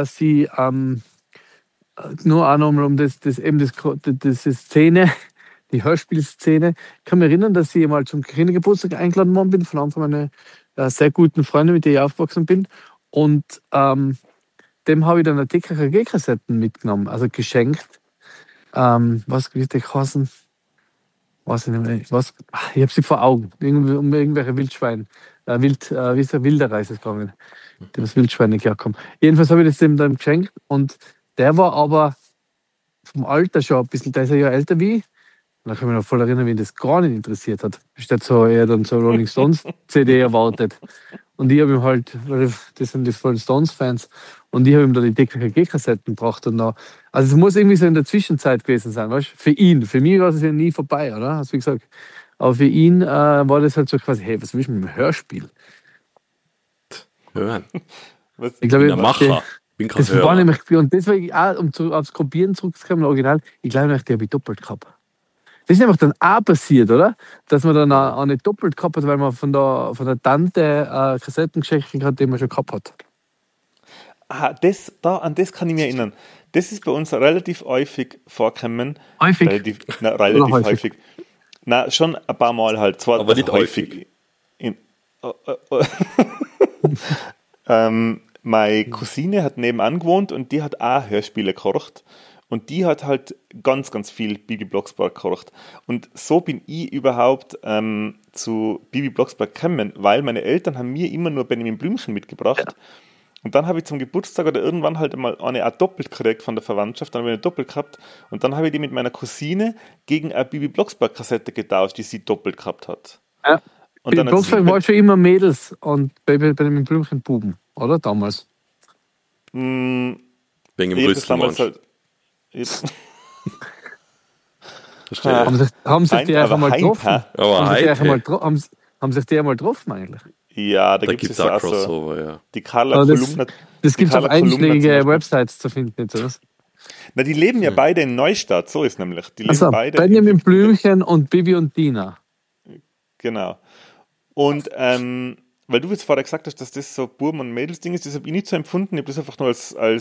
nur auch nochmal um das Szene, die Hörspielszene, ich kann mich erinnern, dass ich mal zum Kindergeburtstag eingeladen worden bin von einem von meinen sehr guten Freunden, mit denen ich aufgewachsen bin. Und dem habe ich dann eine TKKG-Kassetten mitgenommen, also geschenkt. Was wie die heißen? Weiß ich nicht mehr. Ich habe sie vor Augen. Irgendwie um irgendwelche Wildschweine. Wie ist der Wilderer ist es gegangen, die das Wildschwein nicht herkommen. Jedenfalls habe ich das dem dann geschenkt und der war aber vom Alter schon ein bisschen, der ist ein Jahr älter wie ich. Und da kann ich mich noch voll erinnern, wie ihn das gar nicht interessiert hat. Ich hätte so eher dann so Rolling Stones CD erwartet. Und ich habe ihm halt, weil das sind die Rolling Stones Fans, und ich habe ihm da die DKKG-Kassetten gebracht. Und da, also es muss irgendwie so in der Zwischenzeit gewesen sein, weißt du? Für ihn. Für mich war es ja nie vorbei, oder? Hast du gesagt. Aber für ihn war das halt so quasi, hey, was willst du mit dem Hörspiel? Hören. Was? Ich glaube, Ich bin ein Macher. Ich bin kein das war Hörer. nämlich, und deswegen auch, aufs Kopieren zurückzukommen, Original, ich glaube nämlich, die habe ich doppelt gehabt. Das ist nämlich dann auch passiert, oder? Dass man dann auch nicht doppelt gehabt hat, weil man von der Tante Kassetten geschenkt hat, die man schon gehabt hat. An das kann ich mich erinnern. Das ist bei uns relativ häufig vorgekommen. Häufig? Relativ Oder häufig? häufig. Na, schon ein paar Mal halt. Zwar Aber nicht häufig. Meine Cousine hat nebenan gewohnt und die hat auch Hörspiele gekocht. Und die hat halt ganz, ganz viel Bibi Blocksberg gekocht. Und so bin ich überhaupt zu Bibi Blocksberg gekommen, weil meine Eltern haben mir immer nur Benjamin Blümchen mitgebracht. Ja. Und dann habe ich zum Geburtstag oder irgendwann halt einmal eine auch doppelt gekriegt von der Verwandtschaft, dann habe ich eine doppelt gehabt. Und dann habe ich die mit meiner Cousine gegen eine Bibi Blocksberg-Kassette getauscht, die sie doppelt gehabt hat. Ja. Und Bibi dann Blocksberg war schon immer Mädels und Benjamin Blümchen Buben, oder? Damals. Wegen dem Rüsselmansch. Halt, Verstehe. Haben sich die eigentlich einmal getroffen? Aber haben sich die einmal getroffen eigentlich? Ja, da gibt es es auch ja Crossover, so ja. die Carla Kolumna. Das gibt es auf einschlägige Kolumna Websites zu finden, nicht, oder? Na, die leben ja beide in Neustadt, so ist nämlich. Die leben Also, beide Benjamin Blümchen und Bibi und Dina. Genau. Und weil du jetzt vorher gesagt hast, dass das so Burm- und Mädels-Ding ist, das habe ich nicht so empfunden. Ich habe das einfach nur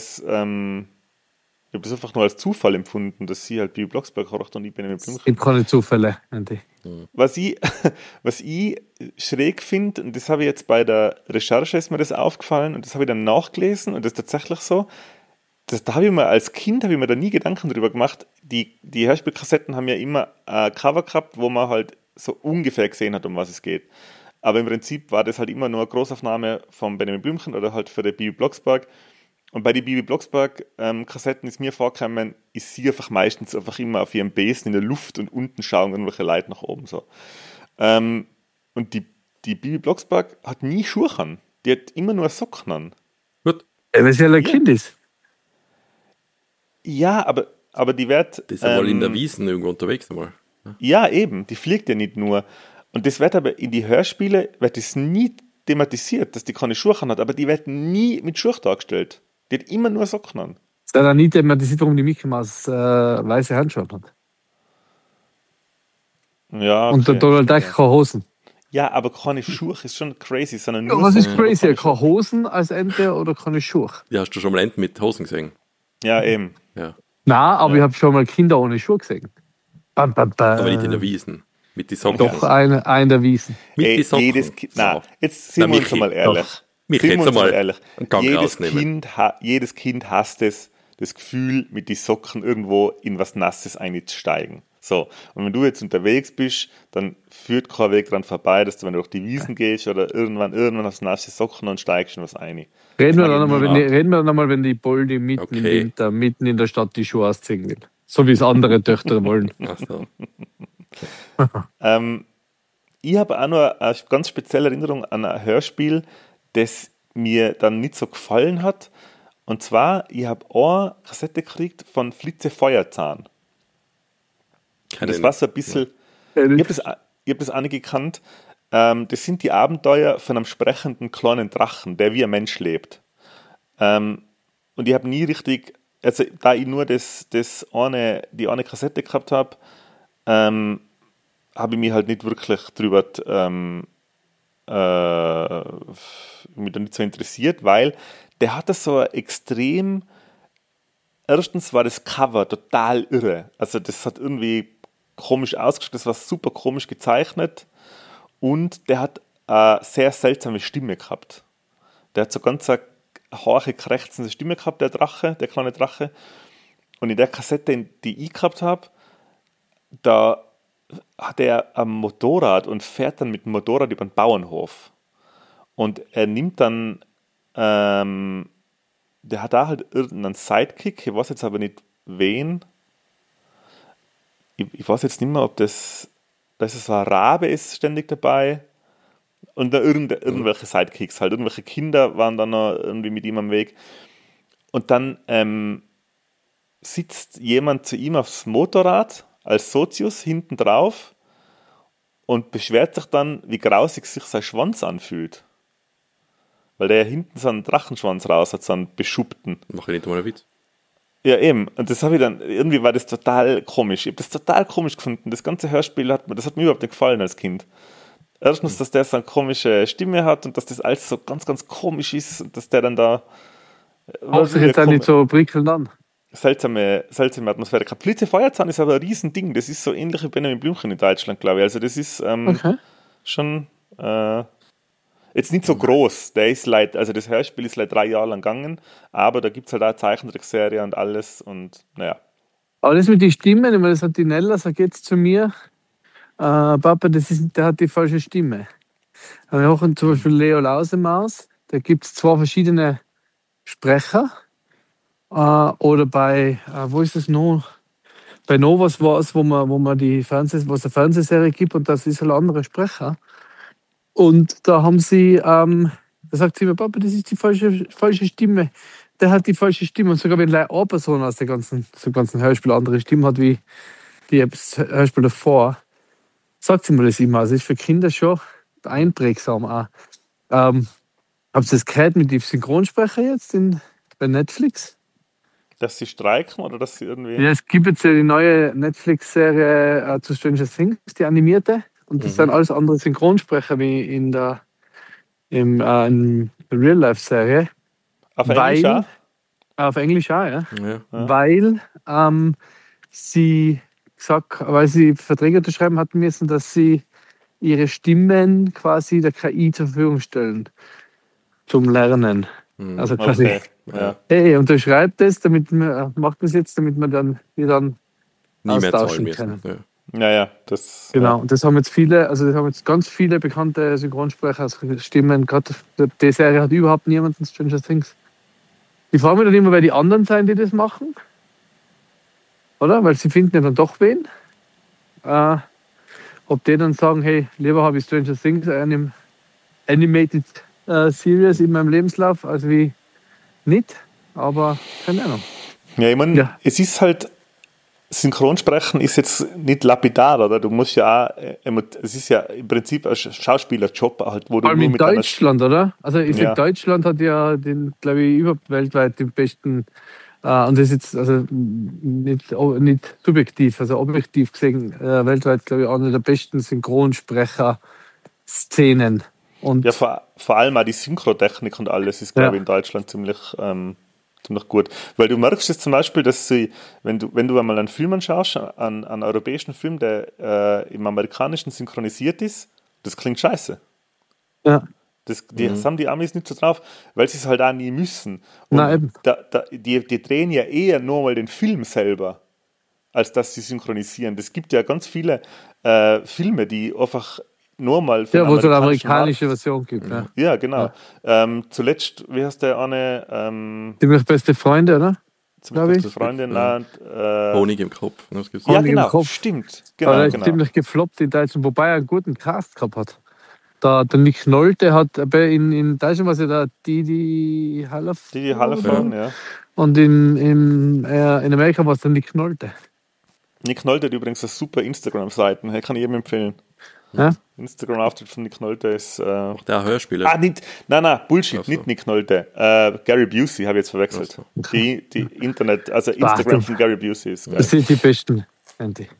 als Zufall empfunden, dass sie halt Bibi Blocksberg kocht und ich Benjamin Blümchen. Es gibt keine Zufälle, Andy. Was ich schräg finde, und das habe ich jetzt bei der Recherche ist mir das aufgefallen und das habe ich dann nachgelesen und das ist tatsächlich so, da habe ich mir als Kind da nie Gedanken drüber gemacht. Die Hörspielkassetten haben ja immer ein Cover gehabt, wo man halt so ungefähr gesehen hat, um was es geht. Aber im Prinzip war das halt immer nur eine Großaufnahme von Benjamin Blümchen oder halt für die Bibi Blocksberg. Und bei den Bibi Blocksberg-Kassetten ist mir vorgekommen, ich sehe einfach meistens einfach immer auf ihrem Besen in der Luft und unten schauen irgendwelche Leute nach oben. So. Und die Bibi Blocksberg hat nie Schuhe an. Die hat immer nur Socken an. Gut. Weil sie ja ein Kind ist. Ja, aber die wird... Das ist ja mal in der Wiesen irgendwo unterwegs einmal. Ja, eben. Die fliegt ja nicht nur. Und das wird aber in die Hörspiele wird das nie thematisiert, dass die keine Schuhe an hat, aber die wird nie mit Schuhe dargestellt. Die hat immer nur Socken an. Es ist ja nie thematisiert, warum die Mickey Maus weiße Handschuhe hat. Ja, okay. Und der Donald Duck keine Hosen. Ja, aber keine Schuhe ist schon crazy, sondern nur Was ist Socken, crazy? Keine Hosen als Ente oder keine Schuhe? Ja, hast du schon mal Enten mit Hosen gesehen? Ja, eben. Ja. Nein, aber ich habe schon mal Kinder ohne Schuhe gesehen. Aber nicht in der Wiesen. Mit den Socken. Doch, ein der Wiesen. Mit den Socken. Jedes Kind, jetzt sind wir uns mal ehrlich. Mich Sind wir jetzt uns mal einmal ehrlich. einen Gang rausnehmen. Jedes Kind hasst es, das Gefühl, mit den Socken irgendwo in was Nasses einzusteigen. So, und wenn du jetzt unterwegs bist, dann führt kein Weg dran vorbei, dass du, wenn du durch die Wiesen gehst oder irgendwann hast du nasse Socken und steigst in was ein. Reden wir dann einmal, wenn die Boldi mitten im Winter, mitten in der Stadt die Schuhe ausziehen will. So wie es andere Töchter wollen. Ach so. Ich habe auch noch eine ganz spezielle Erinnerung an ein Hörspiel, das mir dann nicht so gefallen hat. Und zwar, ich habe eine Kassette gekriegt von Flitze Feuerzahn. Das war so ein bisschen... Ja. Ich habe das auch nicht gekannt. Das sind die Abenteuer von einem sprechenden kleinen Drachen, der wie ein Mensch lebt. Und ich habe nie richtig... Also, da ich nur die eine Kassette gehabt habe, habe ich mich halt nicht wirklich drüber mich da nicht so interessiert, weil der hatte so ein extrem... Erstens war das Cover total irre. Also das hat irgendwie komisch ausgeschaut, das war super komisch gezeichnet und der hat eine sehr seltsame Stimme gehabt. Der hat so ganz hohe, krächzende Stimme gehabt, der kleine Drache. Und in der Kassette, die ich gehabt habe, da hat er am Motorrad und fährt dann mit dem Motorrad über den Bauernhof. Und er nimmt dann, der hat da halt irgendeinen Sidekick, ich weiß jetzt aber nicht wen. Ich weiß jetzt nicht mehr, ob das ist so ein Rabe ist ständig dabei. Und da irgendwelche Sidekicks halt, irgendwelche Kinder waren dann noch irgendwie mit ihm am Weg. Und dann sitzt jemand zu ihm aufs Motorrad als Sozius hinten drauf und beschwert sich dann, wie grausig sich sein Schwanz anfühlt. Weil der hinten so einen Drachenschwanz raus hat, so einen beschuppten. Mach ich nicht mal einen Witz. Ja, eben. Und das habe ich dann, irgendwie war das total komisch. Ich habe das total komisch gefunden. Das ganze Hörspiel das hat mir überhaupt nicht gefallen als Kind. Erstens, dass der so eine komische Stimme hat und dass das alles so ganz, ganz komisch ist und dass der dann da Hört sich jetzt auch nicht so prickelnd an. seltsame Atmosphäre gehabt. Flitze Feuerzahn ist aber ein Riesending. Das ist so ähnlich wie Benjamin Blümchen in Deutschland, glaube ich. Also das ist schon jetzt nicht so groß. Also das Hörspiel ist leider 3 Jahre lang gegangen, aber da gibt es halt auch eine Zeichentrickserie und alles und naja. Aber das mit den Stimmen, ich meine, das hat die Nella, sagt jetzt zu mir, Papa, der hat die falsche Stimme. Wir haben zum Beispiel Leo Lausemaus, da gibt es 2 verschiedene Sprecher. Oder bei, wo ist es noch? Bei Novas war es, wo man es eine Fernsehserie gibt und das ist ein anderer Sprecher. Und da haben sie, da sagt sie mir, Papa, das ist die falsche Stimme. Der hat die falsche Stimme. Und sogar wenn eine Person aus dem ganzen Hörspiel andere Stimme hat, wie die Hörspiel davor, sagt sie mir das immer. Also ist für Kinder schon einprägsam auch. Habt ihr das gehört mit den Synchronsprecher jetzt bei Netflix? Dass sie streiken oder dass sie irgendwie. Ja, es gibt jetzt ja die neue Netflix-Serie zu Stranger Things, die animierte. Und das sind alles andere Synchronsprecher wie in der Real-Life-Serie. Auf Englisch auch? Auf Englisch auch, ja. Ja. Weil sie Verträge unterschreiben hatten müssen, dass sie ihre Stimmen quasi der KI zur Verfügung stellen zum Lernen. Also quasi, Okay. Ja. hey, unterschreibt das, macht das jetzt, damit wir dann Nie mehr zahlen austauschen müssen. können. Ja. Ja, das. Genau, und das haben jetzt ganz viele bekannte Synchronsprecher als Stimmen. Gerade die Serie hat überhaupt niemanden Stranger Things. Ich frage mich dann immer, wer die anderen sein, die das machen. Oder? Weil sie finden ja dann doch wen. Ob die dann sagen, hey, lieber habe ich Stranger Things Animated Series in meinem Lebenslauf, als wie nicht. Aber keine Ahnung. Ja, ich meine, Ja. es ist halt. Synchronsprechen ist jetzt nicht lapidar, oder? Du musst ja auch, es ist ja im Prinzip ein Schauspielerjob, halt, wo du Vor allem nur in mit einer Deutschland, oder? Also ich Ja. sag, Deutschland hat ja glaube ich, überhaupt weltweit den besten, und das ist jetzt also nicht subjektiv, also objektiv gesehen, weltweit, glaube ich, einer der besten Synchronsprecher-Szenen. Und Ja, vor allem auch die Synchrotechnik und alles ist, glaube ich, in Deutschland ziemlich gut. Weil du merkst jetzt zum Beispiel, dass wenn du einmal einen Film anschaust, einen europäischen Film, der im Amerikanischen synchronisiert ist, das klingt scheiße. ja, Das haben die Amis nicht so drauf, weil sie es halt auch nie müssen. Und Nein, eben. die drehen ja eher nur mal den Film selber, als dass sie synchronisieren. Es gibt ja ganz viele Filme, die einfach nur mal für Ja, wo es eine amerikanischen amerikanische Markt- Version gibt. Ja. Ja, genau. Zuletzt, wie heißt der eine? Ziemlich beste Freunde, oder? Glaub ich. Beste Freundin. Honig im Kopf. Ne, was gibt's? Ja, Honig im genau, Kopf. stimmt. Aber Genau, er ist genau. ziemlich gefloppt in Deutschland, wobei er einen guten Cast gehabt hat. Der Nick Nolte hat in Deutschland war es ja der Didi Hallervorden. Die Hallervorden, ja. Und in Amerika war es der Nick Nolte. Nick Nolte hat übrigens eine super Instagram-Seite, kann ich jedem empfehlen. Ja? Instagram-Auftritt von Nick Nolte ist. Auch der Hörspieler. Nein, Bullshit, Ach so. nicht Nick Nolte. Gary Busey habe ich jetzt verwechselt. Ach Die Instagram von Gary Busey ist geil. Das sind die besten, Andy.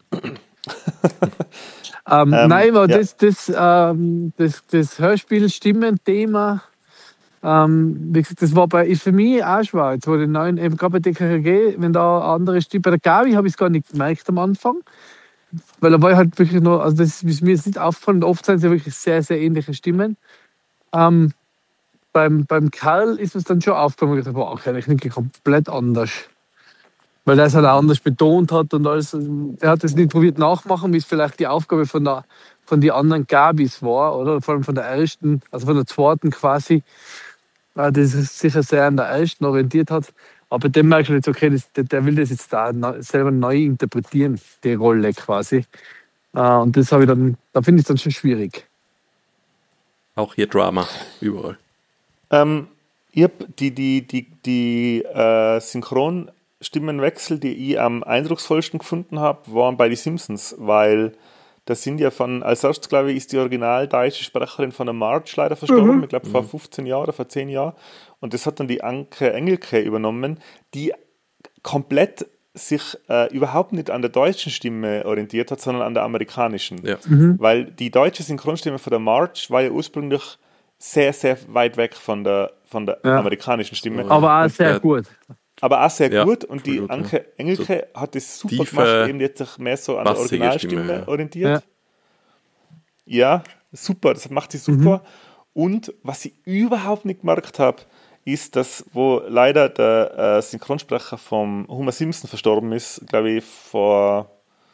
Nein, aber ja. das Hörspiel-Stimmen-Thema, wie gesagt, ist für mich auch schwer. Jetzt wurde neuen, eben gerade bei DKG, wenn da andere Stimmen, bei der Gabi habe ich es gar nicht gemerkt am Anfang, weil da war ich halt wirklich nur, also das ist mir jetzt nicht aufgefallen, oft sind es ja wirklich sehr, sehr ähnliche Stimmen. beim Karl ist es dann schon aufgekommen, ich dachte, boah, okay, ich denke komplett anders. Weil der es halt auch anders betont hat und alles. Er hat es nicht probiert nachmachen, wie es vielleicht die Aufgabe von den anderen Gabis war, oder? Vor allem von der ersten, also von der zweiten quasi, das ist sicher sehr an der ersten orientiert hat. Aber bei dem merke ich jetzt, okay, der will das jetzt da selber neu interpretieren, die Rolle quasi. Und das habe ich dann, da finde ich es dann schon schwierig. Auch hier Drama, überall. Ich habe die Synchronstimmenwechsel, die ich am eindrucksvollsten gefunden habe, waren bei den Simpsons, weil das sind ja als erstes, glaube ich, ist die original deutsche Sprecherin von der Marge leider verstorben, ich glaube vor 15 Jahren oder vor 10 Jahren. Und das hat dann die Anke Engelke übernommen, die komplett sich überhaupt nicht an der deutschen Stimme orientiert hat, sondern an der amerikanischen. Ja. Weil die deutsche Synchronstimme von der Marge war ja ursprünglich sehr, sehr weit weg von der amerikanischen Stimme. Aber auch Und sehr gut. Aber auch sehr Ja, gut. Und die absolut, Anke Engelke hat das super tiefe, gemacht, eben jetzt sich mehr so an der bassige Originalstimme Stimme, ja. orientiert. Ja, super, das macht sie super. Und was ich überhaupt nicht gemerkt habe, ist, dass, wo leider der Synchronsprecher vom Homer Simpson verstorben ist, glaube ich, vor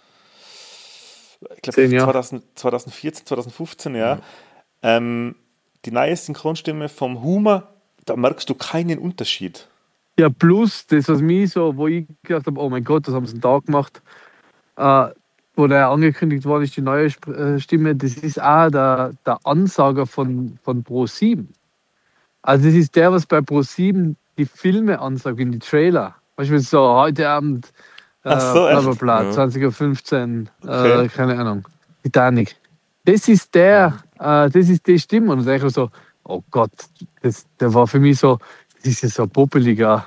10 Jahre. 2014, 2015, ja. Die neue Synchronstimme vom Homer, da merkst du keinen Unterschied. Ja, plus das, was mich so, wo ich gedacht habe, oh mein Gott, das haben sie einen Tag gemacht, wo der angekündigt worden ist, die neue Stimme, das ist auch der Ansager von Pro7. Also das ist der, was bei Pro7 die Filme ansagt, in die Trailer. Weißt du, so heute Abend, Ach so, bla bla echt? bla, Ja. 20.15 Uhr, Okay. keine Ahnung, Titanic. Das ist das ist die Stimme. Und dann denke ich so, oh Gott, der war für mich so, das ist ja so ein poppeliger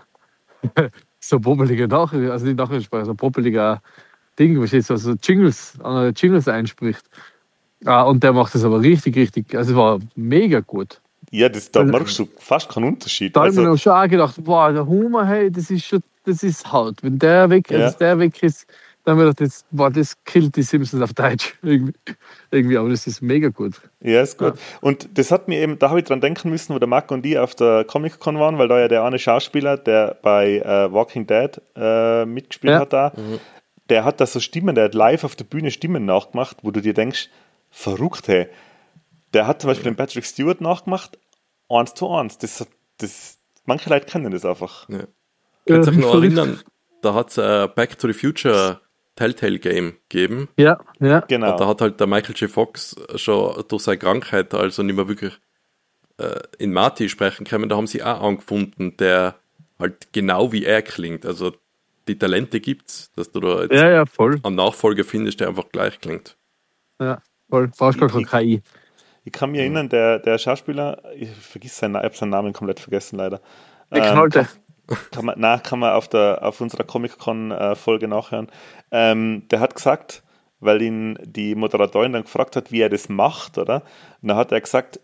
also nicht Nachrichtensprecher, so ein poppeliger Ding, was jetzt so Jingles einspricht. Und der macht das aber richtig, also es war mega gut. Ja, da merkst du fast keinen Unterschied. Da habe ich mir Also, noch schon auch gedacht, boah, der Humor, hey, das ist halt. Wenn der weg ist, Ja. dann habe ich gedacht, das killt die Simpsons auf Deutsch. Irgendwie, aber das ist mega gut. ja, ist gut. Und das hat mir eben, da habe ich dran denken müssen, wo der Marco und die auf der Comic-Con waren, weil da ja der eine Schauspieler, der bei Walking Dead mitgespielt Ja. hat da, der hat da so Stimmen, der hat live auf der Bühne Stimmen nachgemacht, wo du dir denkst, verrückt, hey. Der hat zum Beispiel den Patrick Stewart nachgemacht, 1:1. Manche Leute kennen das einfach. Ja. Könnt ihr euch noch verrückt. erinnern, da hat es Back to the Future Telltale Game gegeben. Ja. Genau. Und da hat halt der Michael J. Fox schon durch seine Krankheit also nicht mehr wirklich in Marty sprechen können. Da haben sie auch angefunden, der halt genau wie er klingt. Also die Talente gibt's, dass du da jetzt Ja, voll. einen Nachfolger findest, der einfach gleich klingt. Ja, voll. Brauchst gar keine KI. Ich kann mich erinnern, der Schauspieler, ich habe seinen Namen komplett vergessen leider. Der Knolte. Kann man auf unserer Comic-Con-Folge nachhören. Der hat gesagt, weil ihn die Moderatorin dann gefragt hat, wie er das macht, oder? Und dann hat er gesagt,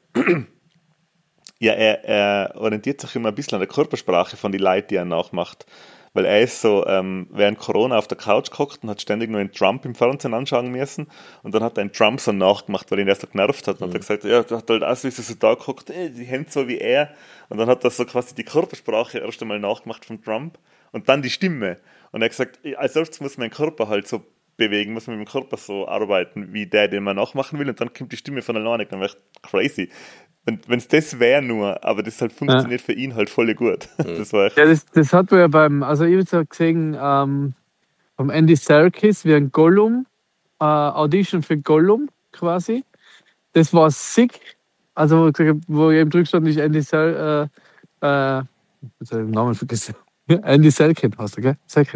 ja, er orientiert sich immer ein bisschen an der Körpersprache von den Leuten, die er nachmacht. Weil er ist so während Corona auf der Couch gehockt und hat ständig nur einen Trump im Fernsehen anschauen müssen. Und dann hat er einen Trump so nachgemacht, weil ihn der so genervt hat. Und hat er gesagt, ja, du hast halt auch so, wie so da gehockt, die Hände so wie er. Und dann hat er so quasi die Körpersprache erst einmal nachgemacht von Trump und dann die Stimme. Und er hat gesagt, als erstes muss mein Körper halt so bewegen, muss man mit dem Körper so arbeiten, wie der, den man nachmachen will. Und dann kommt die Stimme von alleine. Dann wäre ich crazy. Wenn es das wäre nur, aber das halt funktioniert für ihn halt voll gut. Das war echt. Ja, das hat man ja also ich habe jetzt gesehen, vom Andy Serkis, wie ein Gollum, Audition für Gollum quasi. Das war sick. Also, wo ich eben drüber stand, ist Andy jetzt habe ich den Namen vergessen. Andy Serkis hast du, gell? Serkis.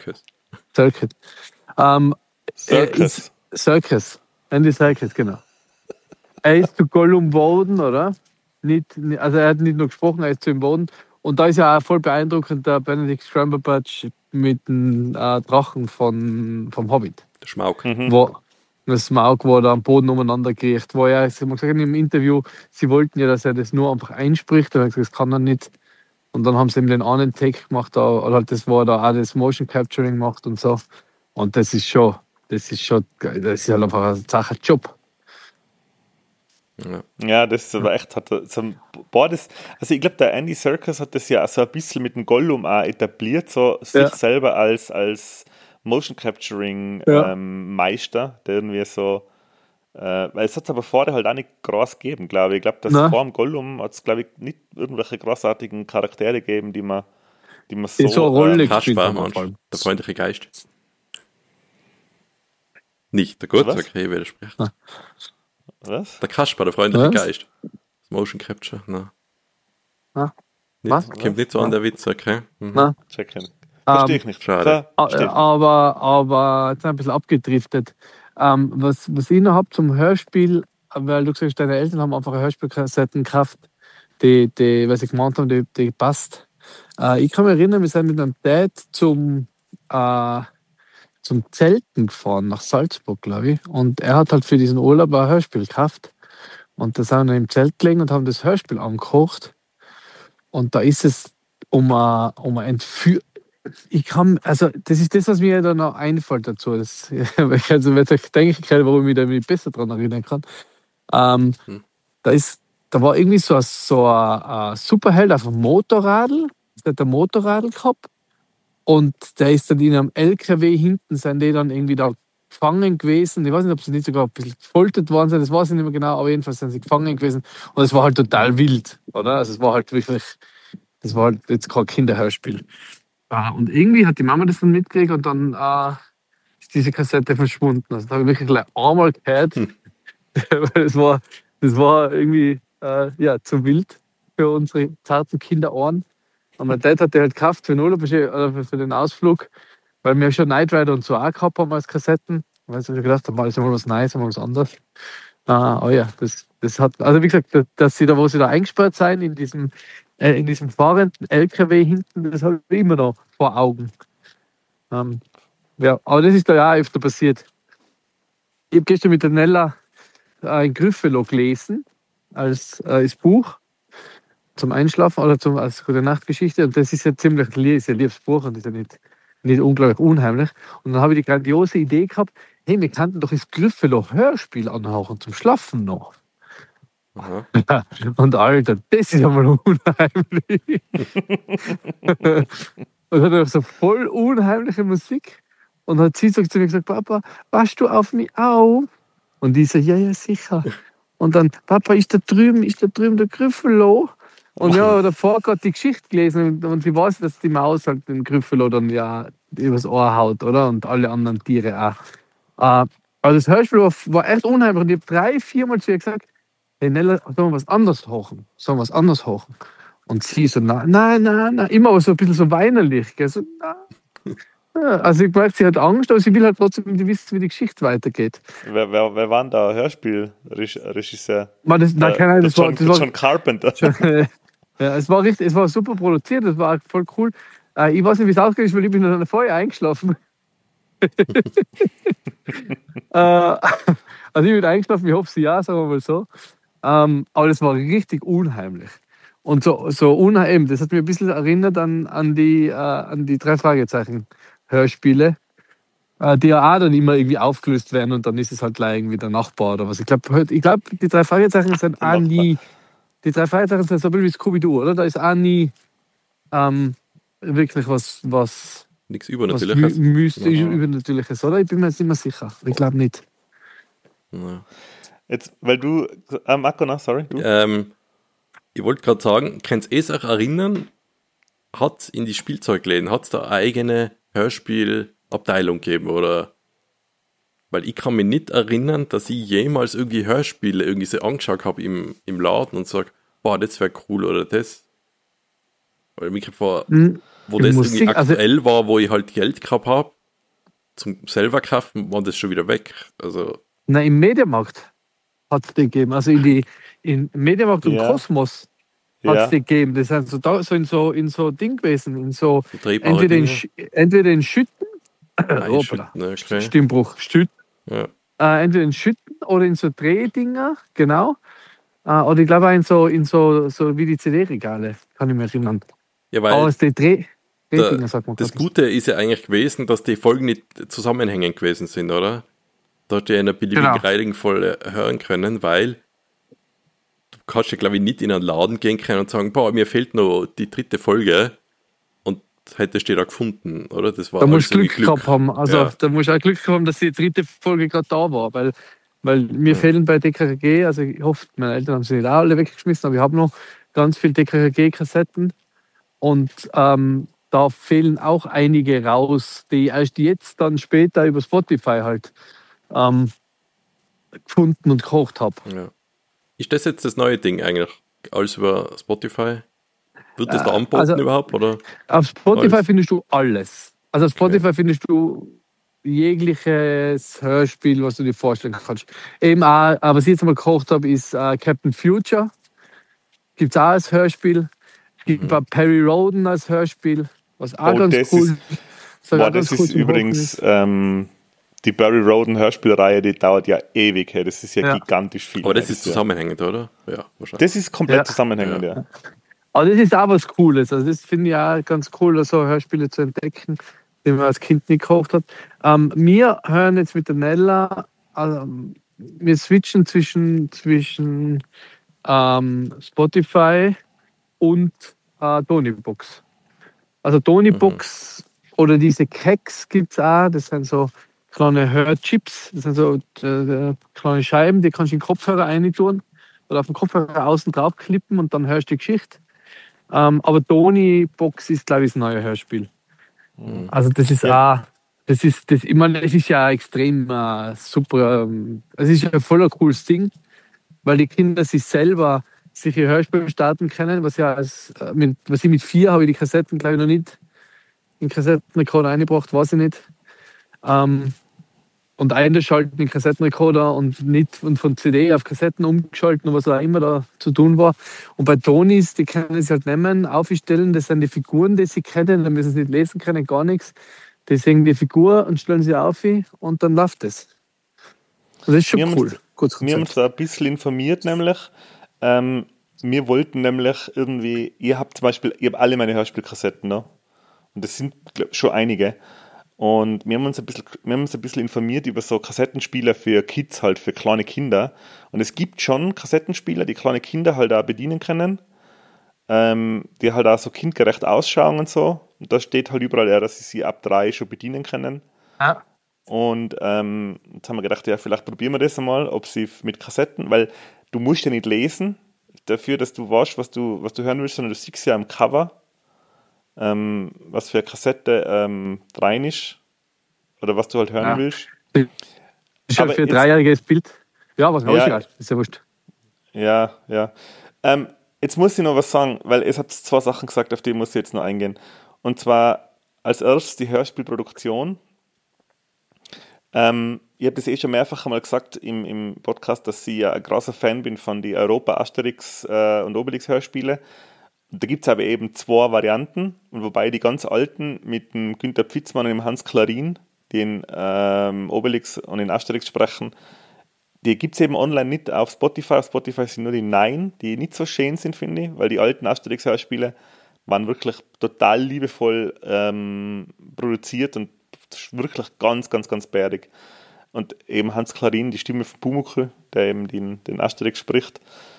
Circus. Serkis. Andy Serkis, genau. Er ist zu Gollum geworden, oder? Also er hat nicht nur gesprochen, er ist zu ihm geworden. Und da ist ja auch voll beeindruckend der Benedict Cumberbatch mit dem Drachen vom Hobbit. Der Schmauk. Wo das Smaug, wo er am Boden umeinander kriecht, wo er, sie haben gesagt im Interview, sie wollten ja, dass er das nur einfach einspricht, aber er hat gesagt, das kann er nicht. Und dann haben sie ihm den einen Take gemacht, oder halt das, wo er da auch das Motion Capturing macht und so. Und das ist schon geil. Das ist halt einfach ein Sache Job. Ja. Ja, das war echt, also ich glaube, der Andy Serkis hat das ja so ein bisschen mit dem Gollum auch etabliert, so sich selber als Motion Capturing Meister, der irgendwie so, weil es hat es aber vorher halt auch nicht groß gegeben, glaube ich. Ich glaube, dass vor dem Gollum hat es, glaube ich, nicht irgendwelche großartigen Charaktere gegeben, die man so... so eine Rolle gespielt Kaspar, haben. Vor meinst du? allem. Der freundliche Geist. Nicht der Gott, Was? okay, widerspricht. Was? Der Kaspar, der freundliche Was? Geist. Das Motion Capture, nein. Ah, Nicht, was? kommt nicht so an der Witz, okay? Mhm. Na, Checken. Verstehe ich nicht. schade. Verstehe ich nicht. aber jetzt ein bisschen abgedriftet. Was ich noch habe zum Hörspiel, weil du gesagt hast, deine Eltern haben einfach Hörspielkassetten gekauft, die, was sie gemeint haben, die passt. Ich kann mich erinnern, wir sind mit einem Dad zum Zelten gefahren, nach Salzburg, glaube ich. Und er hat halt für diesen Urlaub ein Hörspiel gekauft. Und da sind wir im Zelt gelegen und haben das Hörspiel angekocht. Und da ist es um ein also das ist das, was mir da noch einfällt dazu. Das, also jetzt denke ich gerade, warum ich mich da besser daran erinnern kann. Da war irgendwie so ein Superheld auf einem Motorradl. Der hat ein Motorradl gehabt. Und der ist dann in einem LKW hinten, sind die dann irgendwie da gefangen gewesen. Ich weiß nicht, ob sie nicht sogar ein bisschen gefoltert worden sind, das weiß ich nicht mehr genau, aber jedenfalls sind sie gefangen gewesen. Und es war halt total wild, oder? Also es war halt wirklich, das war halt jetzt kein Kinderhörspiel. Und irgendwie hat die Mama das dann mitgekriegt und dann ist diese Kassette verschwunden. Also da habe ich wirklich gleich einmal gehört, weil das war irgendwie zu wild für unsere zarten Kinderohren. Und mein Dad hat die halt gekauft für den Urlaub, oder für den Ausflug, weil wir schon Knight Rider und so auch gehabt haben als Kassetten. Weil ich gedacht habe, das ist mal was Neues, mal was anderes. Aber ja, das hat, also wie gesagt, dass sie da, wo sie da eingesperrt sind, in diesem fahrenden LKW hinten, das habe ich immer noch vor Augen. Ja, aber das ist da ja auch öfter passiert. Ich habe gestern mit der Nella ein Gryffalo gelesen, als Buch zum Einschlafen oder als gute Nachtgeschichte. Und das ist ja ziemlich ist ja liebes Buch und ist ja nicht unglaublich unheimlich. Und dann habe ich die grandiose Idee gehabt, hey, wir könnten doch das Gryffalo-Hörspiel anhauchen zum Schlafen noch. Aha. Und Alter, das ist einmal unheimlich. Und hat auch so voll unheimliche Musik. Und hat sie so zu mir gesagt, Papa, passt du auf mich auf? Und ich so, ja, sicher. Und dann, Papa, ist da drüben der Gryffalo? Und ja, davor gerade die Geschichte gelesen und sie weiß, dass die Maus halt den Gryffalo dann ja übers Ohr haut, oder? Und alle anderen Tiere auch. Also das Hörspiel war echt unheimlich. Und ich habe 3-4 Mal zu ihr gesagt, hey Nella, sollen wir was anderes hochen? Und sie so, nein. Immer aber so ein bisschen so weinerlich. Gell? So, nein. Ja, also ich merke, sie hat Angst, aber sie will halt trotzdem wissen, wie die Geschichte weitergeht. Wer war denn da Hörspielregisseur? Keine Ahnung, das war John Carpenter. Ja, es war super produziert, das war voll cool. Ich weiß nicht, wie es ausgeht ist, weil ich bin dann vorher eingeschlafen. Also ich bin eingeschlafen, ich hoffe sie ja, sagen wir mal so. Aber das war richtig unheimlich. Und so unheimlich, das hat mich ein bisschen erinnert an die 3 Fragezeichen-Hörspiele, die ja auch dann immer irgendwie aufgelöst werden und dann ist es halt gleich irgendwie der Nachbar oder was. Ich glaube, die 3 Fragezeichen sind auch nie. Die 3 Fragezeichen sind so ein bisschen wie Scooby-Doo, oder? Da ist auch nie wirklich was Nichts Übernatürliches. mystisch Übernatürliches, oder? Ich bin mir jetzt nicht mehr sicher. Ich glaube nicht. Ja. Jetzt, weil du, Marco, sorry, du? Ich wollte gerade sagen, könnt ihr euch erinnern, hat es in die Spielzeugläden, hat es da eine eigene Hörspielabteilung gegeben, oder? Weil ich kann mich nicht erinnern, dass ich jemals irgendwie Hörspiele irgendwie so angeschaut habe im Laden und sage, boah, das wäre cool oder das. Weil mich vor, wo das Musik, irgendwie aktuell war, wo ich halt Geld gehabt habe, zum selber kaufen, war das schon wieder weg. Also. Nein, im Mediamarkt hat es die gegeben. Also in Mediamarkt und Kosmos hat es die gegeben. Das sind in so Ding gewesen, in so entweder in Schütten, okay. Stimmbruch, Schütten. Ja. Entweder in Schütten oder in so Drehdinger, genau. Oder ich glaube auch in so wie die CD-Regale, kann ich mich erinnern. Ja, weil aber die Drehdinger, sagt man. Das Gute ist ja eigentlich gewesen, dass die Folgen nicht zusammenhängend gewesen sind, oder? Da hat ja in einer beliebigen Reihenfolge hören können, weil kannst ja, glaube ich, nicht in einen Laden gehen können und sagen, boah, mir fehlt noch die 3. Folge und hättest du da gefunden, oder? Das war Da musst du irgendwie Glück gehabt haben. Also Ja. da musst du auch Glück gehabt haben, dass die 3. Folge gerade da war. Weil mir fehlen bei DKG, also ich hoffe, meine Eltern haben sie nicht auch alle weggeschmissen, aber ich habe noch ganz viel DKG-Kassetten. Und da fehlen auch einige raus, die ich erst jetzt dann später über Spotify halt gefunden und gekocht habe. Ja. Ist das jetzt das neue Ding eigentlich? Alles über Spotify? Wird das da angeboten also- überhaupt? Oder? Auf Spotify Alles. findest du alles. Also auf Spotify findest du jegliches Hörspiel, was du dir vorstellen kannst. Eben auch, was ich jetzt mal gekocht habe, ist Captain Future. Gibt es auch als Hörspiel. Gibt auch Perry Roden als Hörspiel, was auch ganz das cool das ist übrigens die Barry Roden Hörspielreihe, die dauert ja ewig. Hey. Das ist ja gigantisch viel. Aber das ist zusammenhängend, oder? Ja, wahrscheinlich. Das ist komplett zusammenhängend, ja. Aber das ist auch was Cooles. Also das finde ich auch ganz cool, so Hörspiele zu entdecken, die man als Kind nicht gekauft hat. Wir hören jetzt mit der Nella, wir switchen zwischen Spotify und Tonybox. Also Tonybox oder diese Keks gibt es auch. Das sind so kleine Hörchips. Das sind so kleine Scheiben, die kannst du in den Kopfhörer reintun oder auf den Kopfhörer außen drauf klippen und dann hörst du die Geschichte. Aber Tonybox ist, glaube ich, das neue Hörspiel. Also das ist auch, ich meine, das ist ja extrem super. Es ist ja ein voller cooles Ding, weil die Kinder sich selber ihr Hörspiel starten können, was ich mit 4 habe ich die Kassetten, glaube ich, noch nicht in Kassettenrekorder eingebracht, weiß ich nicht. Und eingeschalten in Kassettenrekorder und von CD auf Kassetten umgeschalten und was auch immer da zu tun war. Und bei Tonys, die können sie halt nehmen, aufstellen, das sind die Figuren, die sie kennen, dann müssen sie nicht lesen können, gar nichts. Die sehen die Figur und stellen sie auf und dann läuft das. Das ist schon cool. Wir haben uns da ein bisschen informiert, nämlich. Wir wollten nämlich irgendwie, ich habe alle meine Hörspielkassetten noch. Und das sind schon einige. Und wir haben uns ein bisschen informiert über so Kassettenspieler für Kids, halt für kleine Kinder. Und es gibt schon Kassettenspieler, die kleine Kinder halt auch bedienen können, die halt auch so kindgerecht ausschauen und so. Und da steht halt überall, dass sie ab 3 schon bedienen können. Ja. Und jetzt haben wir gedacht, ja, vielleicht probieren wir das einmal, ob sie mit Kassetten, weil du musst ja nicht lesen dafür, dass du weißt, was du hören willst, sondern du siehst ja am Cover, was für eine Kassette rein ist oder was du halt hören willst. Das ist halt für ein 3-jähriges Bild. Ja, was raus ist ja wurscht. Ja. Jetzt muss ich noch was sagen, weil ihr habt 2 Sachen gesagt, auf die muss ich jetzt noch eingehen. Und zwar als erstes die Hörspielproduktion. Ich habe das schon mehrfach einmal gesagt im Podcast, dass ich ja ein großer Fan bin von den Europa Asterix und Obelix Hörspiele. Da gibt es aber eben 2 Varianten, und wobei die ganz alten mit dem Günther Pfitzmann und dem Hans Klarin, die in Obelix und in Asterix sprechen, die gibt es eben online nicht auf Spotify. Auf Spotify sind nur die Nein, die nicht so schön sind, finde ich, weil die alten Asterix-Hörspiele waren wirklich total liebevoll produziert und wirklich ganz, ganz, ganz bärdig. Und eben Hans Klarin, die Stimme von Pumuckl, der eben den Asterix spricht.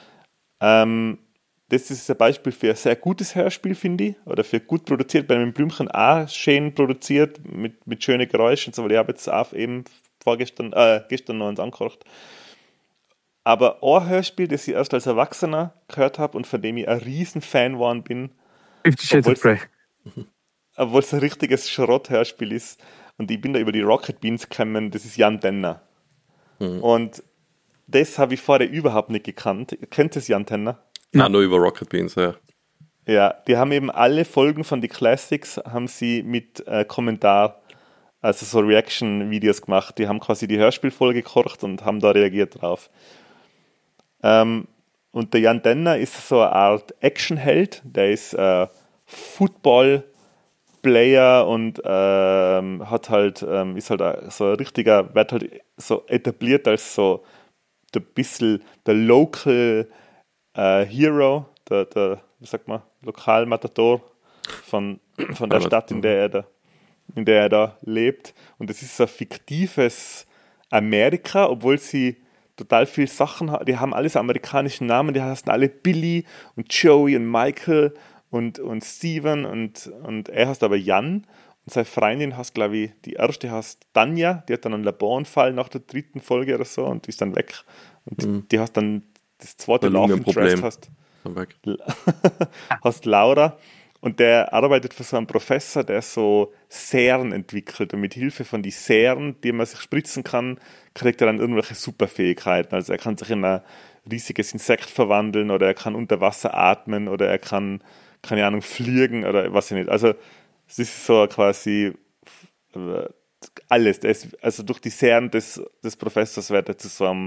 Das ist ein Beispiel für ein sehr gutes Hörspiel, finde ich, oder für gut produziert, bei einem Blümchen auch schön produziert, mit schönen Geräuschen und so, weil ich habe jetzt auch eben gestern noch eins angehört. Aber ein Hörspiel, das ich erst als Erwachsener gehört habe und von dem ich ein riesen Fan geworden bin, 50 Shades of Grey. obwohl es ein richtiges Schrott-Hörspiel ist, und ich bin da über die Rocket Beans gekommen, das ist Jan Tenner. Und das habe ich vorher überhaupt nicht gekannt. Kennt ihr Jan Tenner? Nein, nur über Rocket Beans, ja. Ja, die haben eben alle Folgen von die Classics haben sie mit Kommentar, also so Reaction-Videos gemacht. Die haben quasi die Hörspielfolge gekocht und haben da reagiert drauf. Und der Jan Tenner ist so eine Art Actionheld. Der ist Football-Player und hat halt, ist halt so ein richtiger, wird halt so etabliert als so ein bisschen der Local Hero, der wie sagt man, Lokalmatador von der Stadt, in der er da lebt. Und es ist so ein fiktives Amerika, obwohl sie total viele Sachen, die haben alles amerikanische Namen, die heißen alle Billy und Joey und Michael und Steven und er heißt aber Jan und seine Freundin heißt, glaube ich, die erste heißt Tanja, die hat dann einen Laborunfall nach der 3. Folge oder so und die ist dann weg und die heißt dann das zweite Love Interest heißt Laura. Und der arbeitet für so einen Professor, der so Seren entwickelt. Und mit Hilfe von den Seren, die man sich spritzen kann, kriegt er dann irgendwelche Superfähigkeiten. Also er kann sich in ein riesiges Insekt verwandeln oder er kann unter Wasser atmen oder er kann, keine Ahnung, fliegen oder was ich nicht. Also es ist so quasi alles. Also durch die Seren des Professors wird er zu so einem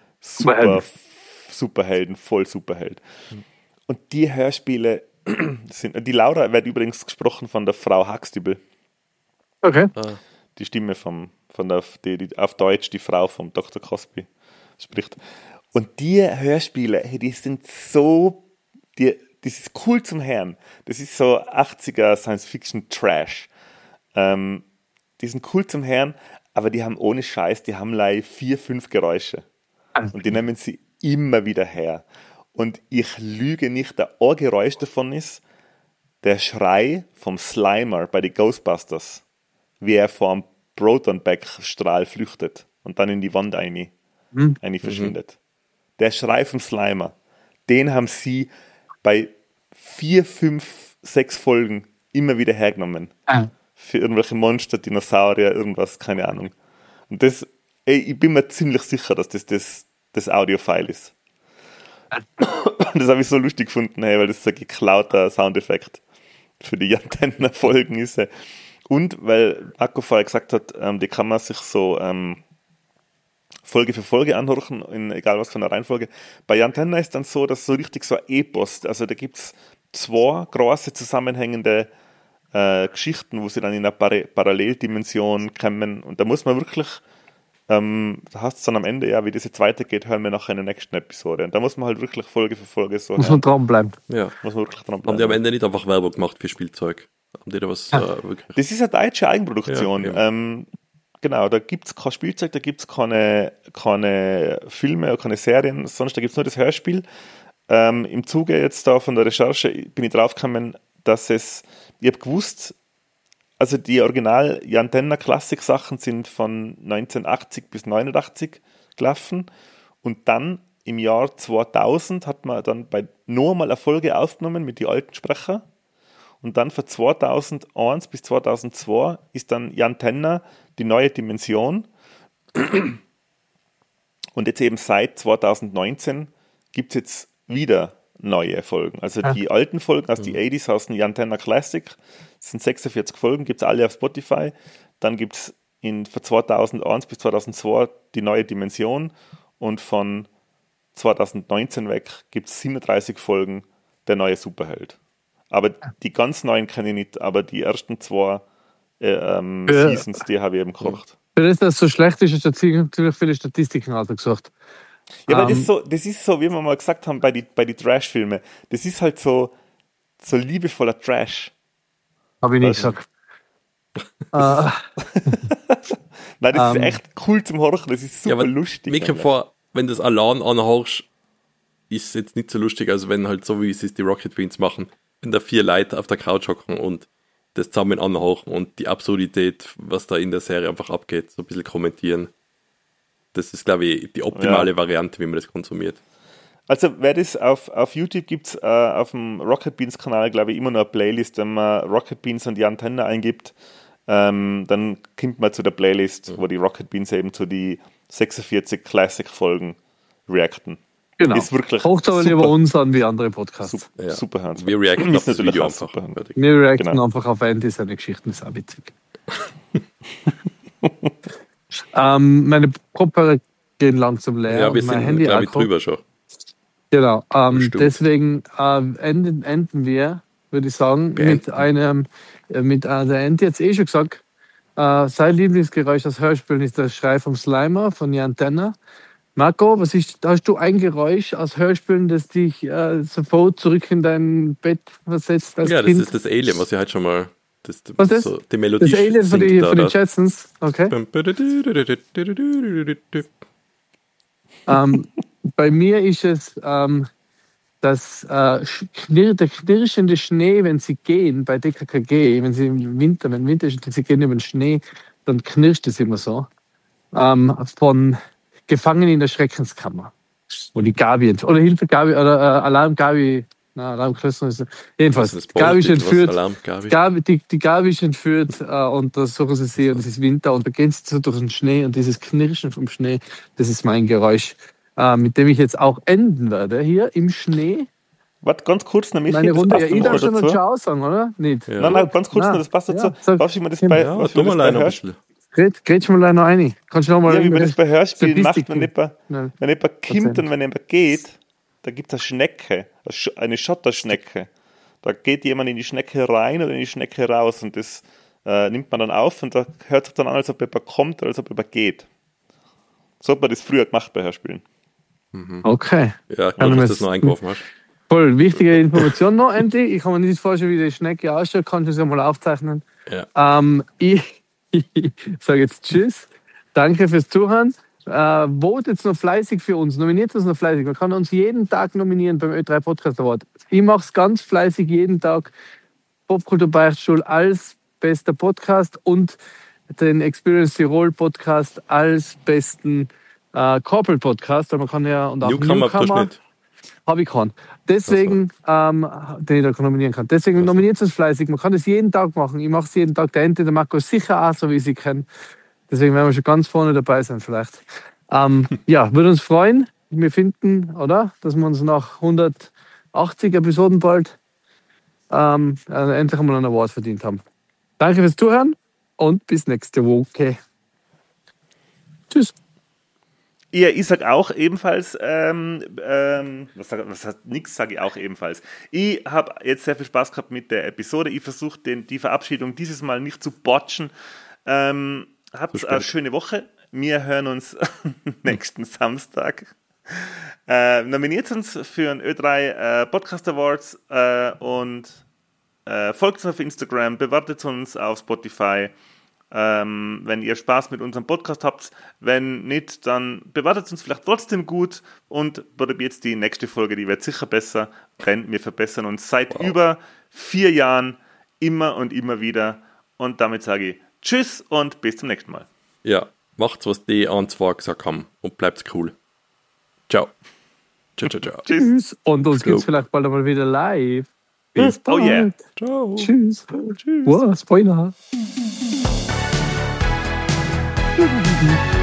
Superhelden, voll Superheld. Und die Hörspiele die Laura wird übrigens gesprochen von der Frau Huxtable. Okay. Die Stimme die auf Deutsch die Frau vom Dr. Cosby spricht. Und die Hörspiele, die sind so, das ist cool zum Hören. Das ist so 80er Science-Fiction-Trash. Die sind cool zum Hören, aber die haben ohne Scheiß, die haben 4, 5 Geräusche. Und die nehmen sie immer wieder her. Und ich lüge nicht, der Ohrgeräusch davon ist der Schrei vom Slimer bei den Ghostbusters, wie er vor einem Proton-Pack-Strahl flüchtet und dann in die Wand eine verschwindet. Der Schrei vom Slimer, den haben sie bei 4, 5, 6 Folgen immer wieder hergenommen. Für irgendwelche Monster, Dinosaurier, irgendwas, keine Ahnung. Und das, ich bin mir ziemlich sicher, dass das Audio-File ist. Das habe ich so lustig gefunden, weil das so ein geklauter Soundeffekt für die Jantenna-Folgen ist. Und weil Akko vorher gesagt hat, die kann man sich so Folge für Folge anhören, in egal was von der Reihenfolge. Bei Jantenna ist dann so, dass so richtig so ein Epos, also da gibt es 2 große zusammenhängende Geschichten, wo sie dann in einer Paralleldimension kommen. Und da muss man wirklich da heißt es dann am Ende, ja, wie das jetzt weitergeht, hören wir nachher in der nächsten Episode. Und da muss man halt wirklich Folge für Folge so. Muss man dranbleiben. Ja. Muss man wirklich dranbleiben. Haben die am Ende nicht einfach Werbung gemacht für Spielzeug? Haben die da was wirklich? Das ist eine deutsche Eigenproduktion. Ja, genau, da gibt es kein Spielzeug, da gibt es keine Filme oder keine Serien, sonst da gibt es nur das Hörspiel. Im Zuge jetzt da von der Recherche bin ich draufgekommen, dass ich habe gewusst, also die Original Jantenna-Klassik-Sachen sind von 1980 bis 1989 gelaufen und dann im Jahr 2000 hat man dann nochmal eine Folge aufgenommen mit den alten Sprechern und dann von 2001 bis 2002 ist dann Jantenna die neue Dimension und jetzt eben seit 2019 gibt es jetzt wieder neue Folgen. Also die alten Folgen aus den 80s heißen Jantenna Classic. Das sind 46 Folgen, gibt es alle auf Spotify. Dann gibt es von 2001 bis 2002 die neue Dimension und von 2019 weg gibt es 37 Folgen der neue Superheld. Aber die ganz neuen kenne ich nicht, aber die ersten 2 Seasons, die habe ich eben gekocht. Für das so schlecht ist, ist natürlich viele Statistiken ausgesucht. Ja, aber das ist so, wie wir mal gesagt haben bei die Trash-Filmen, das ist halt so liebevoller Trash. Habe ich nicht gesagt. Nein, das ist echt cool zum Horchen, das ist super lustig. Mir kommt vor, wenn du das allein anhörst, ist es jetzt nicht so lustig, als wenn halt so wie es die Rocket Beans machen, wenn da 4 Leute auf der Couch hocken und das zusammen anhören und die Absurdität, was da in der Serie einfach abgeht, so ein bisschen kommentieren. Das ist, glaube ich, die optimale Variante, wie man das konsumiert. Also, wer das auf YouTube gibt es auf dem Rocket Beans Kanal, glaube ich, immer noch eine Playlist. Wenn man Rocket Beans und die Jantenna eingibt, dann kommt man zu der Playlist, wo die Rocket Beans eben zu die 46 Classic-Folgen reacten. Genau. Ist wirklich Hocht aber lieber uns an wie andere Podcasts. Super Hans. Wir reacten auf das Video einfach. Wir reacten einfach auf Andy, seine Geschichten, ist auch witzig. Meine Kopfhörer gehen langsam leer. Ja, wir sind, glaube ich, drüber schon. Genau. Deswegen enden wir, würde ich sagen, mit der Andy hat es schon gesagt, sein Lieblingsgeräusch aus Hörspielen ist der Schrei vom Slimer von Jantenna. Marco, hast du ein Geräusch aus Hörspielen, das dich sofort zurück in dein Bett versetzt als Kind? Das ist das Alien, was ich halt schon mal... Was ist das? So, die Melodie das Alien von den Jetsons, okay. Bei mir ist es der knirschende Schnee, wenn sie gehen, bei DKKG, wenn Winter ist und sie gehen über den Schnee, dann knirscht es immer so. Von Gefangen in der Schreckenskammer. Wo die Gabi oder Hilfe Gabi oder Alarm Gabi, Alarmklöster ist jedenfalls. Gabi ist entführt. Die Gabi ist entführt und da suchen sie und es ist Winter und da gehen sie so durch den Schnee und dieses Knirschen vom Schnee, das ist mein Geräusch, mit dem ich jetzt auch enden werde, hier im Schnee. Warte, ganz kurz, nämlich meine Runde, ja, ich darf schon noch Ciao sagen, oder? Nicht? Ja. Nein, ganz kurz, das passt dazu. Darf ich mir das bei Hörspiel? Gretsch mal noch rein. Kannst du noch mal wie man das bei Hörspielen macht, wenn jemand kommt und wenn jemand geht, da gibt es eine Schnecke, eine Schotterschnecke. Da geht jemand in die Schnecke rein oder in die Schnecke raus und das nimmt man dann auf und da hört sich dann an, als ob jemand kommt oder als ob jemand geht. So hat man das früher gemacht bei Hörspielen. Okay. Ja, gut, dass du das noch eingeworfen hast. Voll wichtige Information noch, Andy. Ich kann mir nicht vorstellen, wie die Schnecke ausschaut. Kannst du es ja mal aufzeichnen? Ja. Ich sage jetzt Tschüss. Danke fürs Zuhören. Votet noch fleißig für uns. Nominiert uns noch fleißig. Man kann uns jeden Tag nominieren beim Ö3 Podcast Award. Ich mache es ganz fleißig jeden Tag. Popkultur Beichtstuhl als bester Podcast und den Experience Tirol Podcast als besten Corporate Podcast. Man kann ja und auch Newcomer habe ich keinen. Deswegen, den ich da nominieren kann. Deswegen nominiert es fleißig. Man kann das jeden Tag machen. Ich mache es jeden Tag. Der Ente, der Marco ist sicher auch, so wie ich sie kenne. Deswegen werden wir schon ganz vorne dabei sein vielleicht. Ja, würde uns freuen. Wir finden, oder? Dass wir uns nach 180 Episoden bald endlich einmal einen Award verdient haben. Danke fürs Zuhören und bis nächste Woche. Tschüss. Ja, ich sage auch ebenfalls, nix sage ich auch ebenfalls. Ich habe jetzt sehr viel Spaß gehabt mit der Episode. Ich versuche die Verabschiedung dieses Mal nicht zu botchen. Habt eine schöne Woche. Wir hören uns nächsten Samstag. Nominiert uns für den Ö3 Podcast Awards und folgt uns auf Instagram, bewertet uns auf Spotify. Wenn ihr Spaß mit unserem Podcast habt, wenn nicht, dann bewertet uns vielleicht trotzdem gut und probiert die nächste Folge, die wird sicher besser, denn wir verbessern uns seit über 4 Jahren immer und immer wieder und damit sage ich Tschüss und bis zum nächsten Mal. Ja, macht's, was die zwei gesagt haben und bleibt's cool. Ciao. Ciao, ciao, ciao. Tschüss und uns gibt's vielleicht bald einmal wieder live. Bis bald. Oh yeah. Ciao. Tschüss. Tschüss. Wow, Spoiler.